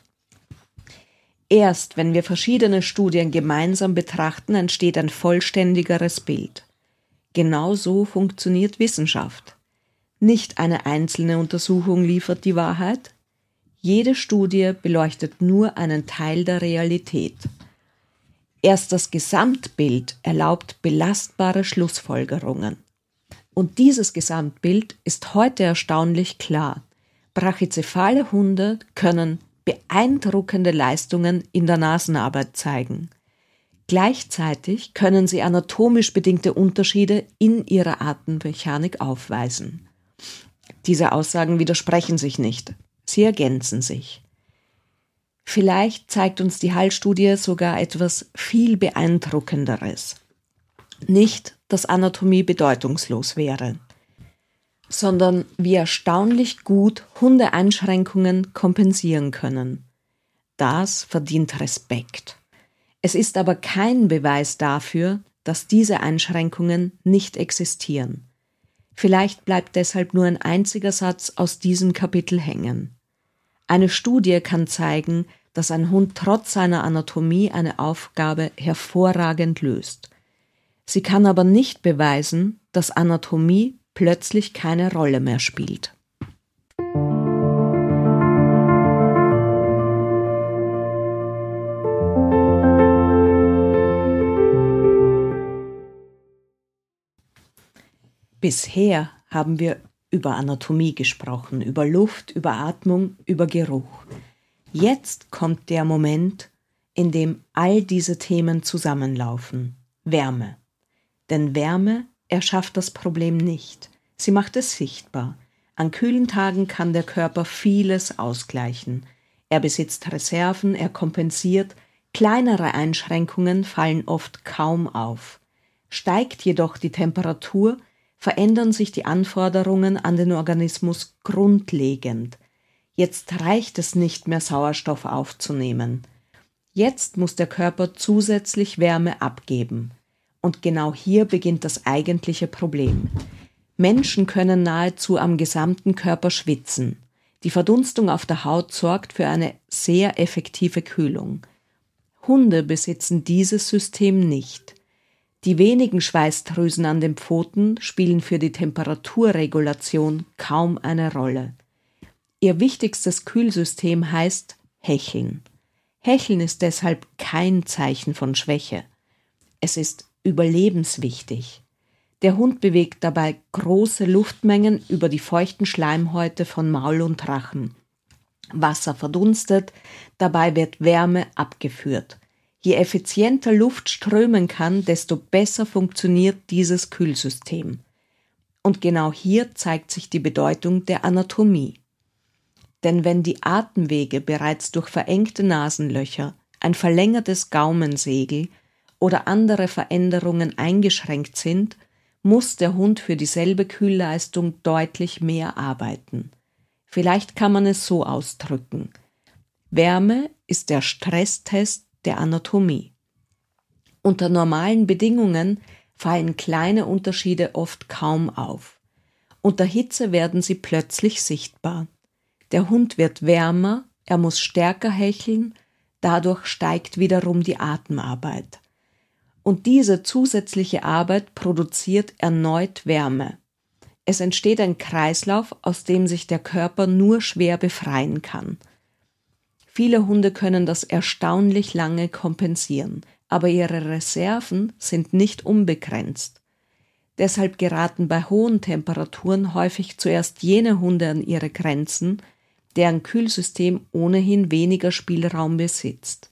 Erst wenn wir verschiedene Studien gemeinsam betrachten, entsteht ein vollständigeres Bild. Genau so funktioniert Wissenschaft. Nicht eine einzelne Untersuchung liefert die Wahrheit. Jede Studie beleuchtet nur einen Teil der Realität. Erst das Gesamtbild erlaubt belastbare Schlussfolgerungen. Und dieses Gesamtbild ist heute erstaunlich klar. Brachycephale Hunde können beeindruckende Leistungen in der Nasenarbeit zeigen. Gleichzeitig können sie anatomisch bedingte Unterschiede in ihrer Atemmechanik aufweisen. Diese Aussagen widersprechen sich nicht, sie ergänzen sich. Vielleicht zeigt uns die Hall-Studie sogar etwas viel Beeindruckenderes. Nicht, dass Anatomie bedeutungslos wäre, sondern wie erstaunlich gut Hundeeinschränkungen kompensieren können. Das verdient Respekt. Es ist aber kein Beweis dafür, dass diese Einschränkungen nicht existieren. Vielleicht bleibt deshalb nur ein einziger Satz aus diesem Kapitel hängen. Eine Studie kann zeigen, dass ein Hund trotz seiner Anatomie eine Aufgabe hervorragend löst. Sie kann aber nicht beweisen, dass Anatomie plötzlich keine Rolle mehr spielt. Bisher haben wir über Anatomie gesprochen, über Luft, über Atmung, über Geruch. Jetzt kommt der Moment, in dem all diese Themen zusammenlaufen. Wärme. Denn Wärme erschafft das Problem nicht. Sie macht es sichtbar. An kühlen Tagen kann der Körper vieles ausgleichen. Er besitzt Reserven, er kompensiert. Kleinere Einschränkungen fallen oft kaum auf. Steigt jedoch die Temperatur, verändern sich die Anforderungen an den Organismus grundlegend. Jetzt reicht es nicht mehr, Sauerstoff aufzunehmen. Jetzt muss der Körper zusätzlich Wärme abgeben. Und genau hier beginnt das eigentliche Problem. Menschen können nahezu am gesamten Körper schwitzen. Die Verdunstung auf der Haut sorgt für eine sehr effektive Kühlung. Hunde besitzen dieses System nicht. Die wenigen Schweißdrüsen an den Pfoten spielen für die Temperaturregulation kaum eine Rolle. Ihr wichtigstes Kühlsystem heißt Hecheln. Hecheln ist deshalb kein Zeichen von Schwäche. Es ist überlebenswichtig. Der Hund bewegt dabei große Luftmengen über die feuchten Schleimhäute von Maul und Rachen. Wasser verdunstet, dabei wird Wärme abgeführt. Je effizienter Luft strömen kann, desto besser funktioniert dieses Kühlsystem. Und genau hier zeigt sich die Bedeutung der Anatomie. Denn wenn die Atemwege bereits durch verengte Nasenlöcher, ein verlängertes Gaumensegel oder andere Veränderungen eingeschränkt sind, muss der Hund für dieselbe Kühlleistung deutlich mehr arbeiten. Vielleicht kann man es so ausdrücken. Wärme ist der Stresstest der Anatomie. Unter normalen Bedingungen fallen kleine Unterschiede oft kaum auf. Unter Hitze werden sie plötzlich sichtbar. Der Hund wird wärmer, er muss stärker hecheln, dadurch steigt wiederum die Atemarbeit. Und diese zusätzliche Arbeit produziert erneut Wärme. Es entsteht ein Kreislauf, aus dem sich der Körper nur schwer befreien kann. Viele Hunde können das erstaunlich lange kompensieren, aber ihre Reserven sind nicht unbegrenzt. Deshalb geraten bei hohen Temperaturen häufig zuerst jene Hunde an ihre Grenzen, deren Kühlsystem ohnehin weniger Spielraum besitzt.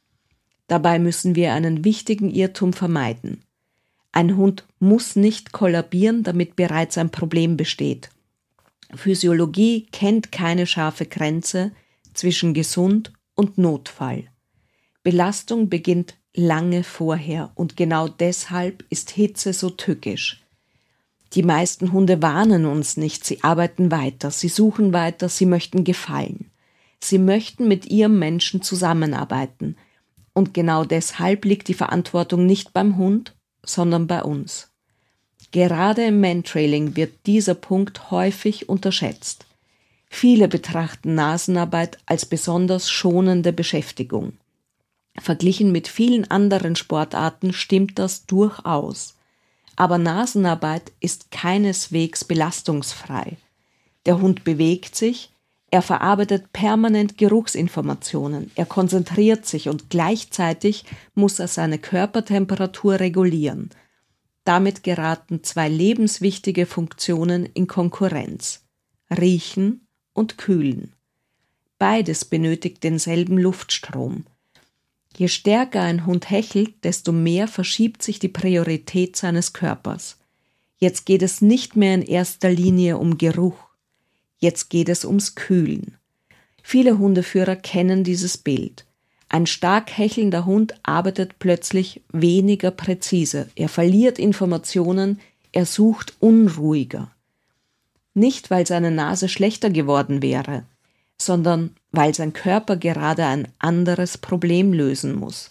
Dabei müssen wir einen wichtigen Irrtum vermeiden. Ein Hund muss nicht kollabieren, damit bereits ein Problem besteht. Physiologie kennt keine scharfe Grenze zwischen gesund und Notfall. Belastung beginnt lange vorher und genau deshalb ist Hitze so tückisch. Die meisten Hunde warnen uns nicht, sie arbeiten weiter, sie suchen weiter, sie möchten gefallen. Sie möchten mit ihrem Menschen zusammenarbeiten. Und genau deshalb liegt die Verantwortung nicht beim Hund, sondern bei uns. Gerade im Mantrailing wird dieser Punkt häufig unterschätzt. Viele betrachten Nasenarbeit als besonders schonende Beschäftigung. Verglichen mit vielen anderen Sportarten stimmt das durchaus. Aber Nasenarbeit ist keineswegs belastungsfrei. Der Hund bewegt sich, er verarbeitet permanent Geruchsinformationen, er konzentriert sich und gleichzeitig muss er seine Körpertemperatur regulieren. Damit geraten zwei lebenswichtige Funktionen in Konkurrenz: Riechen und Kühlen. Beides benötigt denselben Luftstrom. Je stärker ein Hund hechelt, desto mehr verschiebt sich die Priorität seines Körpers. Jetzt geht es nicht mehr in erster Linie um Geruch. Jetzt geht es ums Kühlen. Viele Hundeführer kennen dieses Bild. Ein stark hechelnder Hund arbeitet plötzlich weniger präzise. Er verliert Informationen, er sucht unruhiger. Nicht, weil seine Nase schlechter geworden wäre, sondern weil sein Körper gerade ein anderes Problem lösen muss.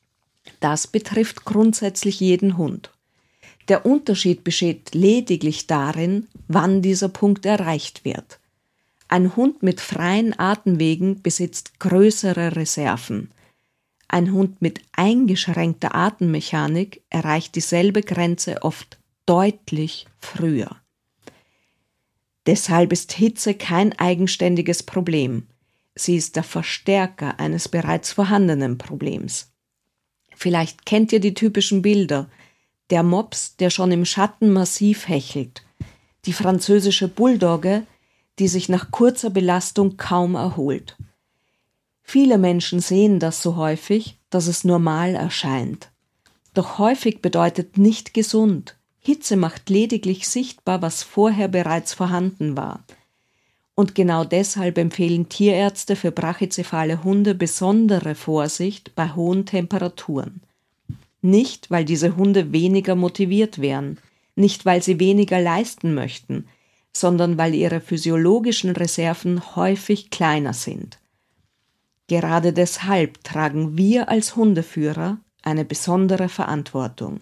Das betrifft grundsätzlich jeden Hund. Der Unterschied besteht lediglich darin, wann dieser Punkt erreicht wird. Ein Hund mit freien Atemwegen besitzt größere Reserven. Ein Hund mit eingeschränkter Atemmechanik erreicht dieselbe Grenze oft deutlich früher. Deshalb ist Hitze kein eigenständiges Problem. Sie ist der Verstärker eines bereits vorhandenen Problems. Vielleicht kennt ihr die typischen Bilder: der Mops, der schon im Schatten massiv hechelt, die französische Bulldogge, die sich nach kurzer Belastung kaum erholt. Viele Menschen sehen das so häufig, dass es normal erscheint. Doch häufig bedeutet nicht gesund. Hitze macht lediglich sichtbar, was vorher bereits vorhanden war. Und genau deshalb empfehlen Tierärzte für brachycephale Hunde besondere Vorsicht bei hohen Temperaturen. Nicht, weil diese Hunde weniger motiviert wären, nicht, weil sie weniger leisten möchten, sondern weil ihre physiologischen Reserven häufig kleiner sind. Gerade deshalb tragen wir als Hundeführer eine besondere Verantwortung.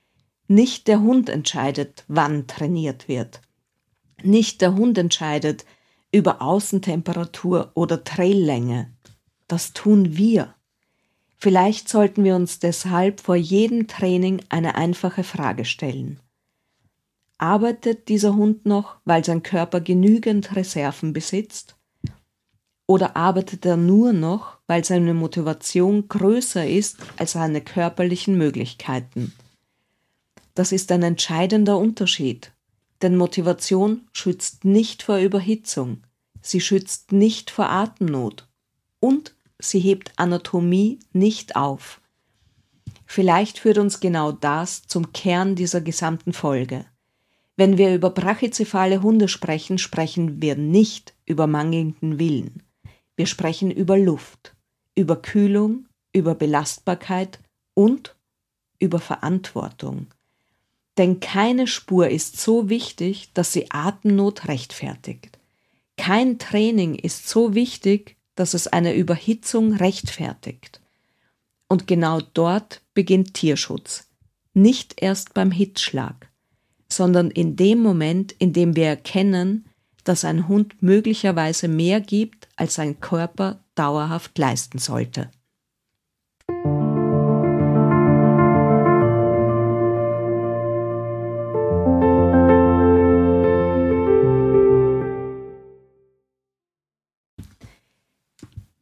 Nicht der Hund entscheidet, wann trainiert wird. Nicht der Hund entscheidet über Außentemperatur oder Traillänge. Das tun wir. Vielleicht sollten wir uns deshalb vor jedem Training eine einfache Frage stellen. Arbeitet dieser Hund noch, weil sein Körper genügend Reserven besitzt? Oder arbeitet er nur noch, weil seine Motivation größer ist als seine körperlichen Möglichkeiten? Das ist ein entscheidender Unterschied, denn Motivation schützt nicht vor Überhitzung, sie schützt nicht vor Atemnot und sie hebt Anatomie nicht auf. Vielleicht führt uns genau das zum Kern dieser gesamten Folge. Wenn wir über brachycephale Hunde sprechen, sprechen wir nicht über mangelnden Willen. Wir sprechen über Luft, über Kühlung, über Belastbarkeit und über Verantwortung. Denn keine Spur ist so wichtig, dass sie Atemnot rechtfertigt. Kein Training ist so wichtig, dass es eine Überhitzung rechtfertigt. Und genau dort beginnt Tierschutz. Nicht erst beim Hitzschlag, sondern in dem Moment, in dem wir erkennen, dass ein Hund möglicherweise mehr gibt, als sein Körper dauerhaft leisten sollte.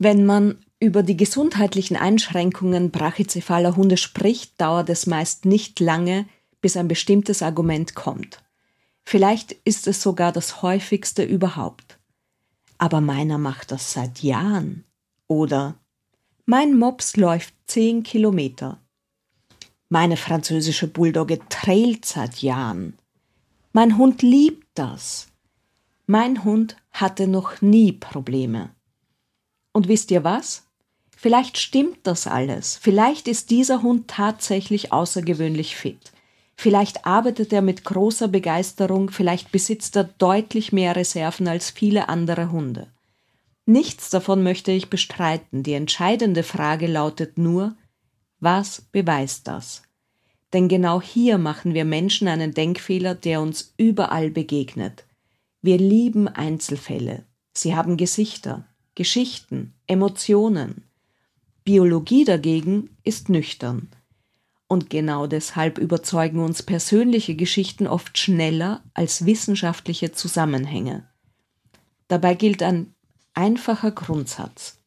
Wenn man über die gesundheitlichen Einschränkungen brachycephaler Hunde spricht, dauert es meist nicht lange, bis ein bestimmtes Argument kommt. Vielleicht ist es sogar das häufigste überhaupt. Aber meiner macht das seit Jahren. Oder mein Mops läuft 10 Kilometer. Meine französische Bulldogge trailt seit Jahren. Mein Hund liebt das. Mein Hund hatte noch nie Probleme. Und wisst ihr was? Vielleicht stimmt das alles. Vielleicht ist dieser Hund tatsächlich außergewöhnlich fit. Vielleicht arbeitet er mit großer Begeisterung, vielleicht besitzt er deutlich mehr Reserven als viele andere Hunde. Nichts davon möchte ich bestreiten. Die entscheidende Frage lautet nur, was beweist das? Denn genau hier machen wir Menschen einen Denkfehler, der uns überall begegnet. Wir lieben Einzelfälle. Sie haben Gesichter, Geschichten, Emotionen. Biologie dagegen ist nüchtern. Und genau deshalb überzeugen uns persönliche Geschichten oft schneller als wissenschaftliche Zusammenhänge. Dabei gilt ein einfacher Grundsatz.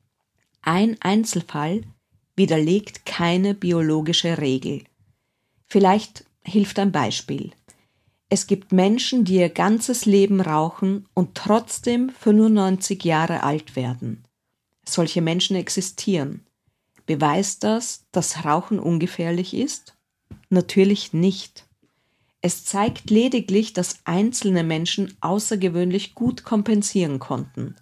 Ein Einzelfall widerlegt keine biologische Regel. Vielleicht hilft ein Beispiel. Es gibt Menschen, die ihr ganzes Leben rauchen und trotzdem 95 Jahre alt werden. Solche Menschen existieren. Beweist das, dass Rauchen ungefährlich ist? Natürlich nicht. Es zeigt lediglich, dass einzelne Menschen außergewöhnlich gut kompensieren konnten.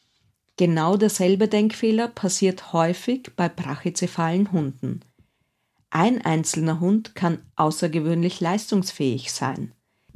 Genau derselbe Denkfehler passiert häufig bei brachycephalen Hunden. Ein einzelner Hund kann außergewöhnlich leistungsfähig sein.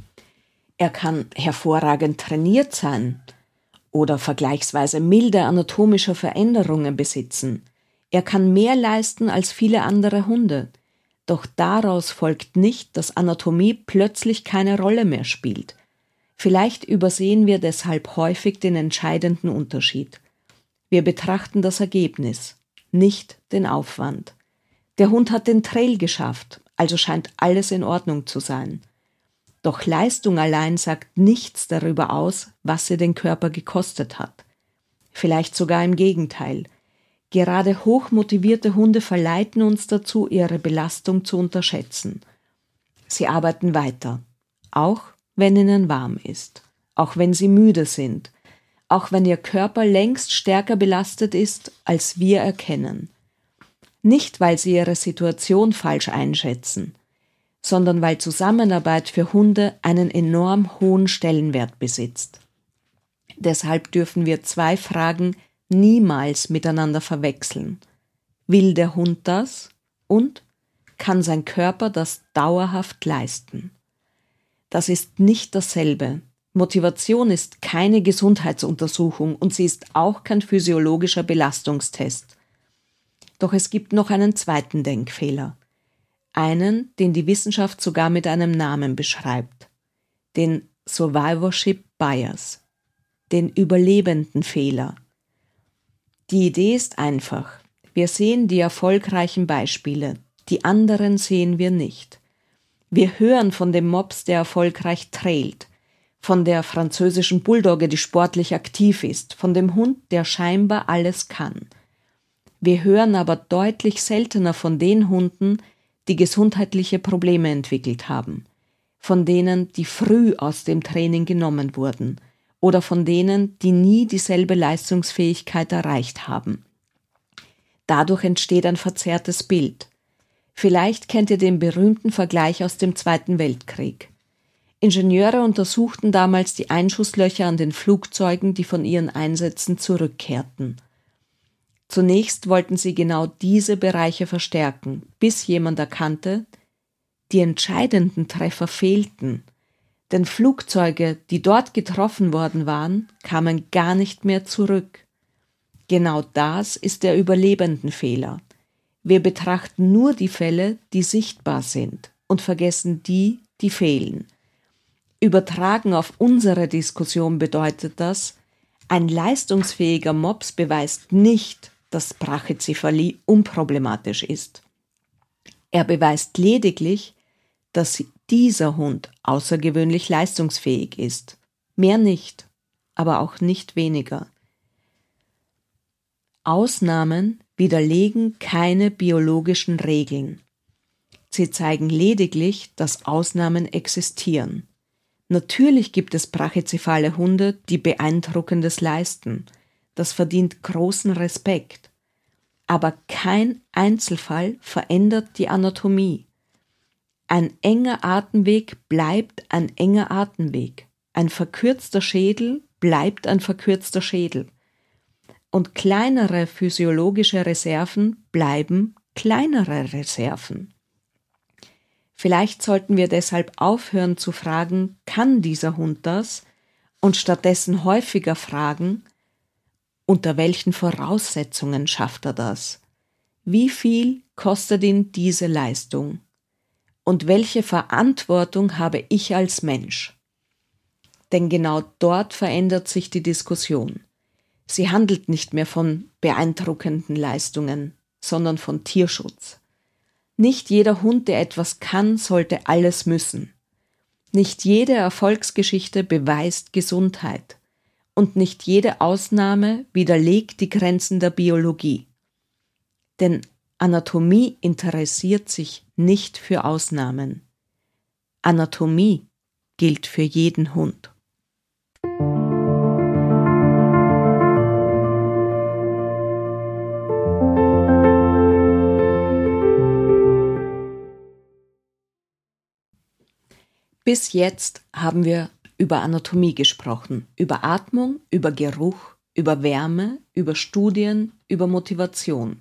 Er kann hervorragend trainiert sein oder vergleichsweise milde anatomische Veränderungen besitzen. Er kann mehr leisten als viele andere Hunde. Doch daraus folgt nicht, dass Anatomie plötzlich keine Rolle mehr spielt. Vielleicht übersehen wir deshalb häufig den entscheidenden Unterschied. Wir betrachten das Ergebnis, nicht den Aufwand. Der Hund hat den Trail geschafft, also scheint alles in Ordnung zu sein. Doch Leistung allein sagt nichts darüber aus, was sie den Körper gekostet hat. Vielleicht sogar im Gegenteil. Gerade hochmotivierte Hunde verleiten uns dazu, ihre Belastung zu unterschätzen. Sie arbeiten weiter, auch wenn ihnen warm ist, auch wenn sie müde sind, auch wenn ihr Körper längst stärker belastet ist, als wir erkennen. Nicht, weil sie ihre Situation falsch einschätzen, sondern weil Zusammenarbeit für Hunde einen enorm hohen Stellenwert besitzt. Deshalb dürfen wir 2 Fragen niemals miteinander verwechseln. Will der Hund das? Und kann sein Körper das dauerhaft leisten? Das ist nicht dasselbe. Motivation ist keine Gesundheitsuntersuchung und sie ist auch kein physiologischer Belastungstest. Doch es gibt noch einen zweiten Denkfehler. Einen, den die Wissenschaft sogar mit einem Namen beschreibt. Den Survivorship Bias. Den überlebenden Fehler. Die Idee ist einfach. Wir sehen die erfolgreichen Beispiele, die anderen sehen wir nicht. Wir hören von dem Mops, der erfolgreich trailt, von der französischen Bulldogge, die sportlich aktiv ist, von dem Hund, der scheinbar alles kann. Wir hören aber deutlich seltener von den Hunden, die gesundheitliche Probleme entwickelt haben, von denen, die früh aus dem Training genommen wurden, oder von denen, die nie dieselbe Leistungsfähigkeit erreicht haben. Dadurch entsteht ein verzerrtes Bild. Vielleicht kennt ihr den berühmten Vergleich aus dem Zweiten Weltkrieg. Ingenieure untersuchten damals die Einschusslöcher an den Flugzeugen, die von ihren Einsätzen zurückkehrten. Zunächst wollten sie genau diese Bereiche verstärken, bis jemand erkannte, die entscheidenden Treffer fehlten. Denn Flugzeuge, die dort getroffen worden waren, kamen gar nicht mehr zurück. Genau das ist der Überlebendenfehler. Wir betrachten nur die Fälle, die sichtbar sind und vergessen die, die fehlen. Übertragen auf unsere Diskussion bedeutet das, ein leistungsfähiger Mops beweist nicht, dass Brachycephalie unproblematisch ist. Er beweist lediglich, dass dieser Hund außergewöhnlich leistungsfähig ist. Mehr nicht, aber auch nicht weniger. Ausnahmen widerlegen keine biologischen Regeln. Sie zeigen lediglich, dass Ausnahmen existieren. Natürlich gibt es brachycephale Hunde, die Beeindruckendes leisten. Das verdient großen Respekt. Aber kein Einzelfall verändert die Anatomie. Ein enger Atemweg bleibt ein enger Atemweg. Ein verkürzter Schädel bleibt ein verkürzter Schädel. Und kleinere physiologische Reserven bleiben kleinere Reserven. Vielleicht sollten wir deshalb aufhören zu fragen, kann dieser Hund das? Und stattdessen häufiger fragen, unter welchen Voraussetzungen schafft er das? Wie viel kostet ihn diese Leistung? Und welche Verantwortung habe ich als Mensch? Denn genau dort verändert sich die Diskussion. Sie handelt nicht mehr von beeindruckenden Leistungen, sondern von Tierschutz. Nicht jeder Hund, der etwas kann, sollte alles müssen. Nicht jede Erfolgsgeschichte beweist Gesundheit. Und nicht jede Ausnahme widerlegt die Grenzen der Biologie. Denn Anatomie interessiert sich nicht für Ausnahmen. Anatomie gilt für jeden Hund. Bis jetzt haben wir über Anatomie gesprochen, über Atmung, über Geruch, über Wärme, über Studien, über Motivation.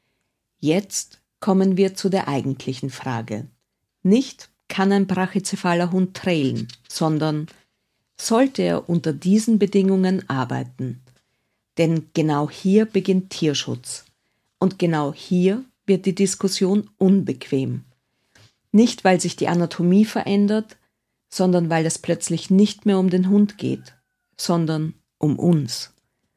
Jetzt kommen wir zu der eigentlichen Frage. Nicht, kann ein brachycephaler Hund trailen, sondern sollte er unter diesen Bedingungen arbeiten? Denn genau hier beginnt Tierschutz. Und genau hier wird die Diskussion unbequem. Nicht, weil sich die Anatomie verändert, sondern weil es plötzlich nicht mehr um den Hund geht, sondern um uns.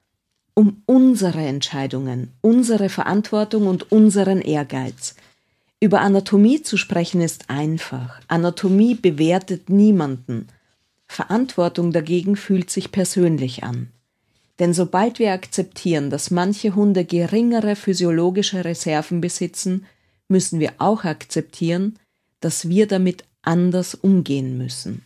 Um unsere Entscheidungen, unsere Verantwortung und unseren Ehrgeiz. Über Anatomie zu sprechen ist einfach. Anatomie bewertet niemanden. Verantwortung dagegen fühlt sich persönlich an. Denn sobald wir akzeptieren, dass manche Hunde geringere physiologische Reserven besitzen, müssen wir auch akzeptieren, dass wir damit anders umgehen müssen.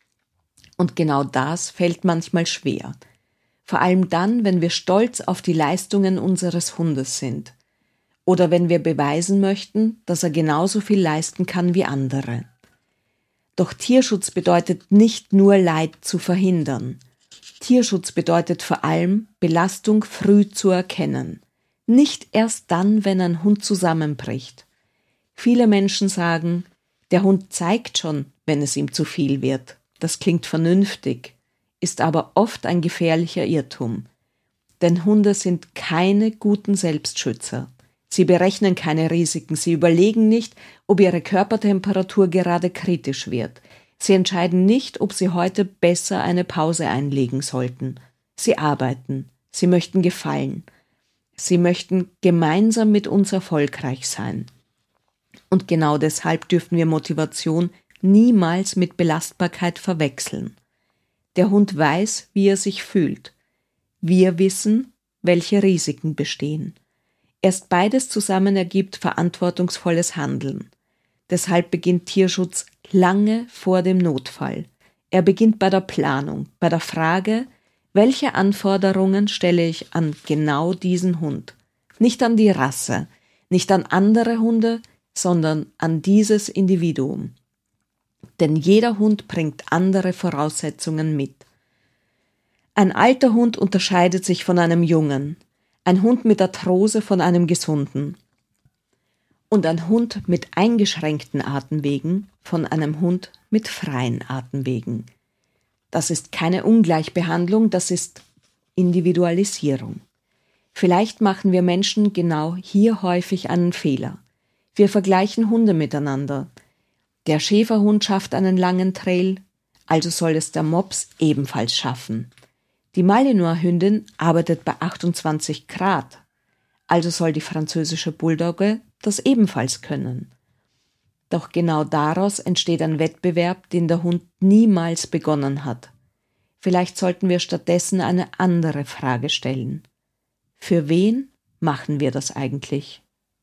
Und genau das fällt manchmal schwer. Vor allem dann, wenn wir stolz auf die Leistungen unseres Hundes sind. Oder wenn wir beweisen möchten, dass er genauso viel leisten kann wie andere. Doch Tierschutz bedeutet nicht nur Leid zu verhindern. Tierschutz bedeutet vor allem, Belastung früh zu erkennen. Nicht erst dann, wenn ein Hund zusammenbricht. Viele Menschen sagen, der Hund zeigt schon, wenn es ihm zu viel wird. Das klingt vernünftig, ist aber oft ein gefährlicher Irrtum. Denn Hunde sind keine guten Selbstschützer. Sie berechnen keine Risiken, sie überlegen nicht, ob ihre Körpertemperatur gerade kritisch wird. Sie entscheiden nicht, ob sie heute besser eine Pause einlegen sollten. Sie arbeiten, sie möchten gefallen. Sie möchten gemeinsam mit uns erfolgreich sein. Und genau deshalb dürfen wir Motivation niemals mit Belastbarkeit verwechseln. Der Hund weiß, wie er sich fühlt. Wir wissen, welche Risiken bestehen. Erst beides zusammen ergibt verantwortungsvolles Handeln. Deshalb beginnt Tierschutz lange vor dem Notfall. Er beginnt bei der Planung, bei der Frage, welche Anforderungen stelle ich an genau diesen Hund? Nicht an die Rasse, nicht an andere Hunde, sondern an dieses Individuum. Denn jeder Hund bringt andere Voraussetzungen mit. Ein alter Hund unterscheidet sich von einem jungen, ein Hund mit Arthrose von einem gesunden und ein Hund mit eingeschränkten Atemwegen von einem Hund mit freien Atemwegen. Das ist keine Ungleichbehandlung, das ist Individualisierung. Vielleicht machen wir Menschen genau hier häufig einen Fehler. Wir vergleichen Hunde miteinander. Der Schäferhund schafft einen langen Trail, also soll es der Mops ebenfalls schaffen. Die Malinois-Hündin arbeitet bei 28 Grad, also soll die französische Bulldogge das ebenfalls können. Doch genau daraus entsteht ein Wettbewerb, den der Hund niemals begonnen hat. Vielleicht sollten wir stattdessen eine andere Frage stellen. Für wen machen wir das eigentlich?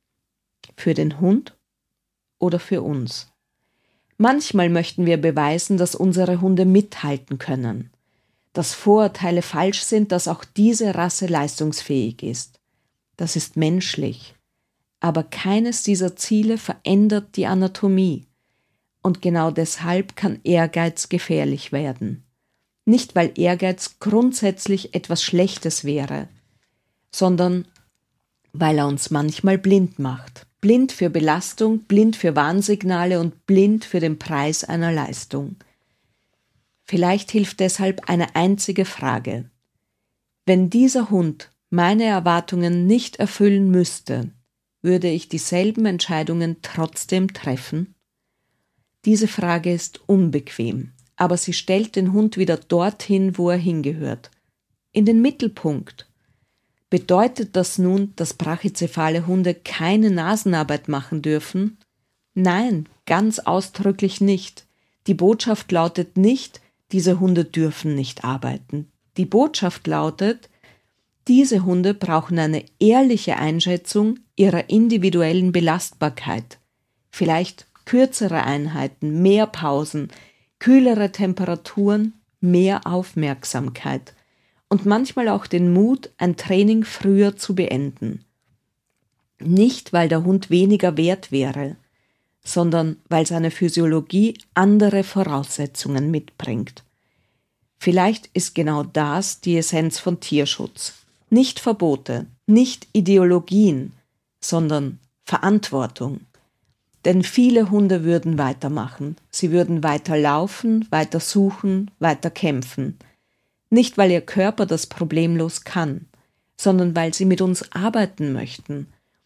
Für den Hund oder für uns? Manchmal möchten wir beweisen, dass unsere Hunde mithalten können, dass Vorurteile falsch sind, dass auch diese Rasse leistungsfähig ist. Das ist menschlich. Aber keines dieser Ziele verändert die Anatomie. Und genau deshalb kann Ehrgeiz gefährlich werden. Nicht, weil Ehrgeiz grundsätzlich etwas Schlechtes wäre, sondern weil er uns manchmal blind macht. Blind für Belastung, blind für Warnsignale und blind für den Preis einer Leistung. Vielleicht hilft deshalb eine einzige Frage. Wenn dieser Hund meine Erwartungen nicht erfüllen müsste, würde ich dieselben Entscheidungen trotzdem treffen? Diese Frage ist unbequem, aber sie stellt den Hund wieder dorthin, wo er hingehört, in den Mittelpunkt. Bedeutet das nun, dass brachycephale Hunde keine Nasenarbeit machen dürfen? Nein, ganz ausdrücklich nicht. Die Botschaft lautet nicht, diese Hunde dürfen nicht arbeiten. Die Botschaft lautet, diese Hunde brauchen eine ehrliche Einschätzung ihrer individuellen Belastbarkeit. Vielleicht kürzere Einheiten, mehr Pausen, kühlere Temperaturen, mehr Aufmerksamkeit. Und manchmal auch den Mut, ein Training früher zu beenden. Nicht, weil der Hund weniger wert wäre, sondern weil seine Physiologie andere Voraussetzungen mitbringt. Vielleicht ist genau das die Essenz von Tierschutz. Nicht Verbote, nicht Ideologien, sondern Verantwortung. Denn viele Hunde würden weitermachen. Sie würden weiter laufen, weiter suchen, weiter kämpfen. Nicht, weil ihr Körper das problemlos kann, sondern weil sie mit uns arbeiten möchten.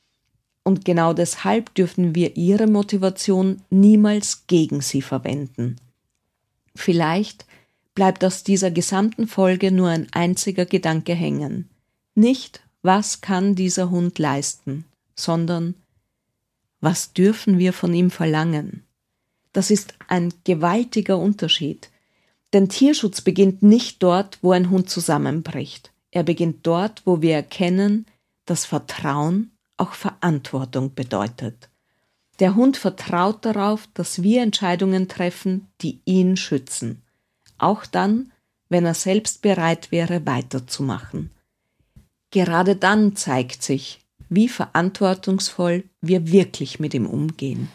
Und genau deshalb dürfen wir ihre Motivation niemals gegen sie verwenden. Vielleicht bleibt aus dieser gesamten Folge nur ein einziger Gedanke hängen. Nicht, was kann dieser Hund leisten, sondern was dürfen wir von ihm verlangen? Das ist ein gewaltiger Unterschied. Denn Tierschutz beginnt nicht dort, wo ein Hund zusammenbricht. Er beginnt dort, wo wir erkennen, dass Vertrauen auch Verantwortung bedeutet. Der Hund vertraut darauf, dass wir Entscheidungen treffen, die ihn schützen. Auch dann, wenn er selbst bereit wäre, weiterzumachen. Gerade dann zeigt sich, wie verantwortungsvoll wir wirklich mit ihm umgehen.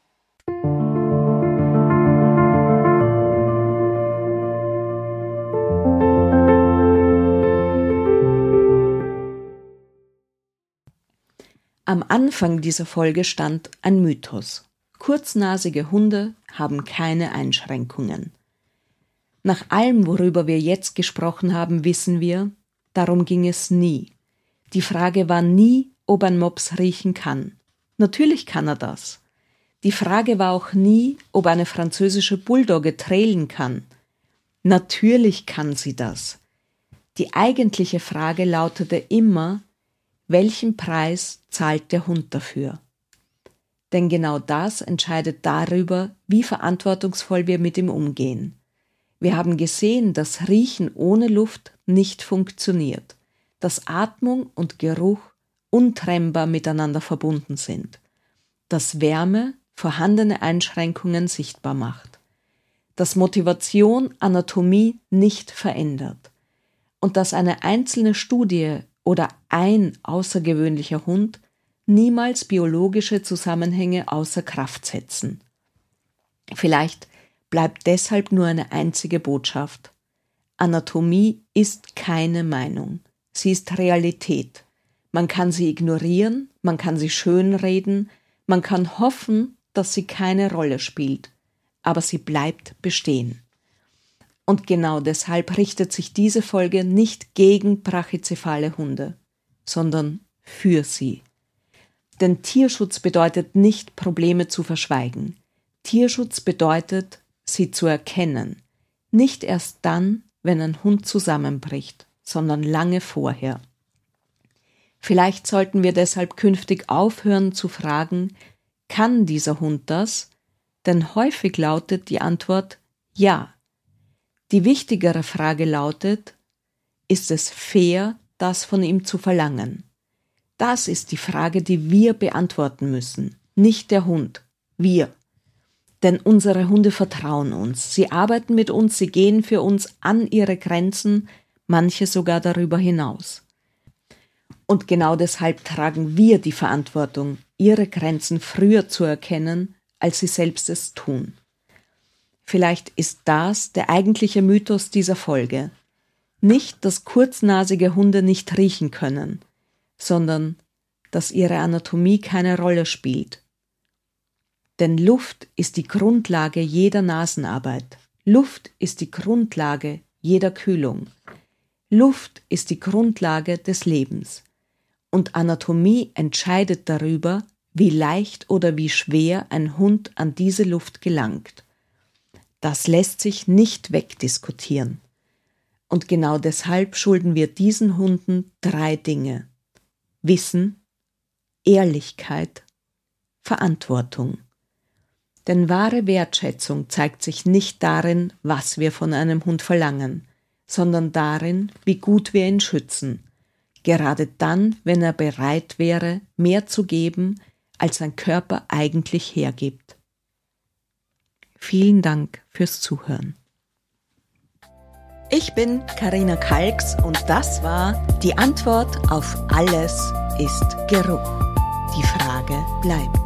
Am Anfang dieser Folge stand ein Mythos. Kurznasige Hunde haben keine Einschränkungen. Nach allem, worüber wir jetzt gesprochen haben, wissen wir, darum ging es nie. Die Frage war nie, ob ein Mops riechen kann. Natürlich kann er das. Die Frage war auch nie, ob eine französische Bulldogge trailen kann. Natürlich kann sie das. Die eigentliche Frage lautete immer, welchen Preis zahlt der Hund dafür? Denn genau das entscheidet darüber, wie verantwortungsvoll wir mit ihm umgehen. Wir haben gesehen, dass Riechen ohne Luft nicht funktioniert, dass Atmung und Geruch untrennbar miteinander verbunden sind, dass Wärme vorhandene Einschränkungen sichtbar macht, dass Motivation Anatomie nicht verändert und dass eine einzelne Studie oder ein außergewöhnlicher Hund niemals biologische Zusammenhänge außer Kraft setzen. Vielleicht bleibt deshalb nur eine einzige Botschaft. Anatomie ist keine Meinung. Sie ist Realität. Man kann sie ignorieren, man kann sie schönreden, man kann hoffen, dass sie keine Rolle spielt, aber sie bleibt bestehen. Und genau deshalb richtet sich diese Folge nicht gegen brachycephale Hunde, sondern für sie. Denn Tierschutz bedeutet nicht, Probleme zu verschweigen. Tierschutz bedeutet, sie zu erkennen. Nicht erst dann, wenn ein Hund zusammenbricht, sondern lange vorher. Vielleicht sollten wir deshalb künftig aufhören zu fragen, kann dieser Hund das? Denn häufig lautet die Antwort ja. Die wichtigere Frage lautet, ist es fair, das von ihm zu verlangen? Das ist die Frage, die wir beantworten müssen, nicht der Hund, wir. Denn unsere Hunde vertrauen uns, sie arbeiten mit uns, sie gehen für uns an ihre Grenzen, manche sogar darüber hinaus. Und genau deshalb tragen wir die Verantwortung, ihre Grenzen früher zu erkennen, als sie selbst es tun. Vielleicht ist das der eigentliche Mythos dieser Folge. Nicht, dass kurznasige Hunde nicht riechen können, sondern dass ihre Anatomie keine Rolle spielt. Denn Luft ist die Grundlage jeder Nasenarbeit. Luft ist die Grundlage jeder Kühlung. Luft ist die Grundlage des Lebens. Und Anatomie entscheidet darüber, wie leicht oder wie schwer ein Hund an diese Luft gelangt. Das lässt sich nicht wegdiskutieren. Und genau deshalb schulden wir diesen Hunden 3 Dinge: Wissen, Ehrlichkeit, Verantwortung. Denn wahre Wertschätzung zeigt sich nicht darin, was wir von einem Hund verlangen, sondern darin, wie gut wir ihn schützen. Gerade dann, wenn er bereit wäre, mehr zu geben, als sein Körper eigentlich hergibt. Vielen Dank fürs Zuhören. Ich bin Carina Kalks und das war die Antwort auf alles ist Geruch. Die Frage bleibt.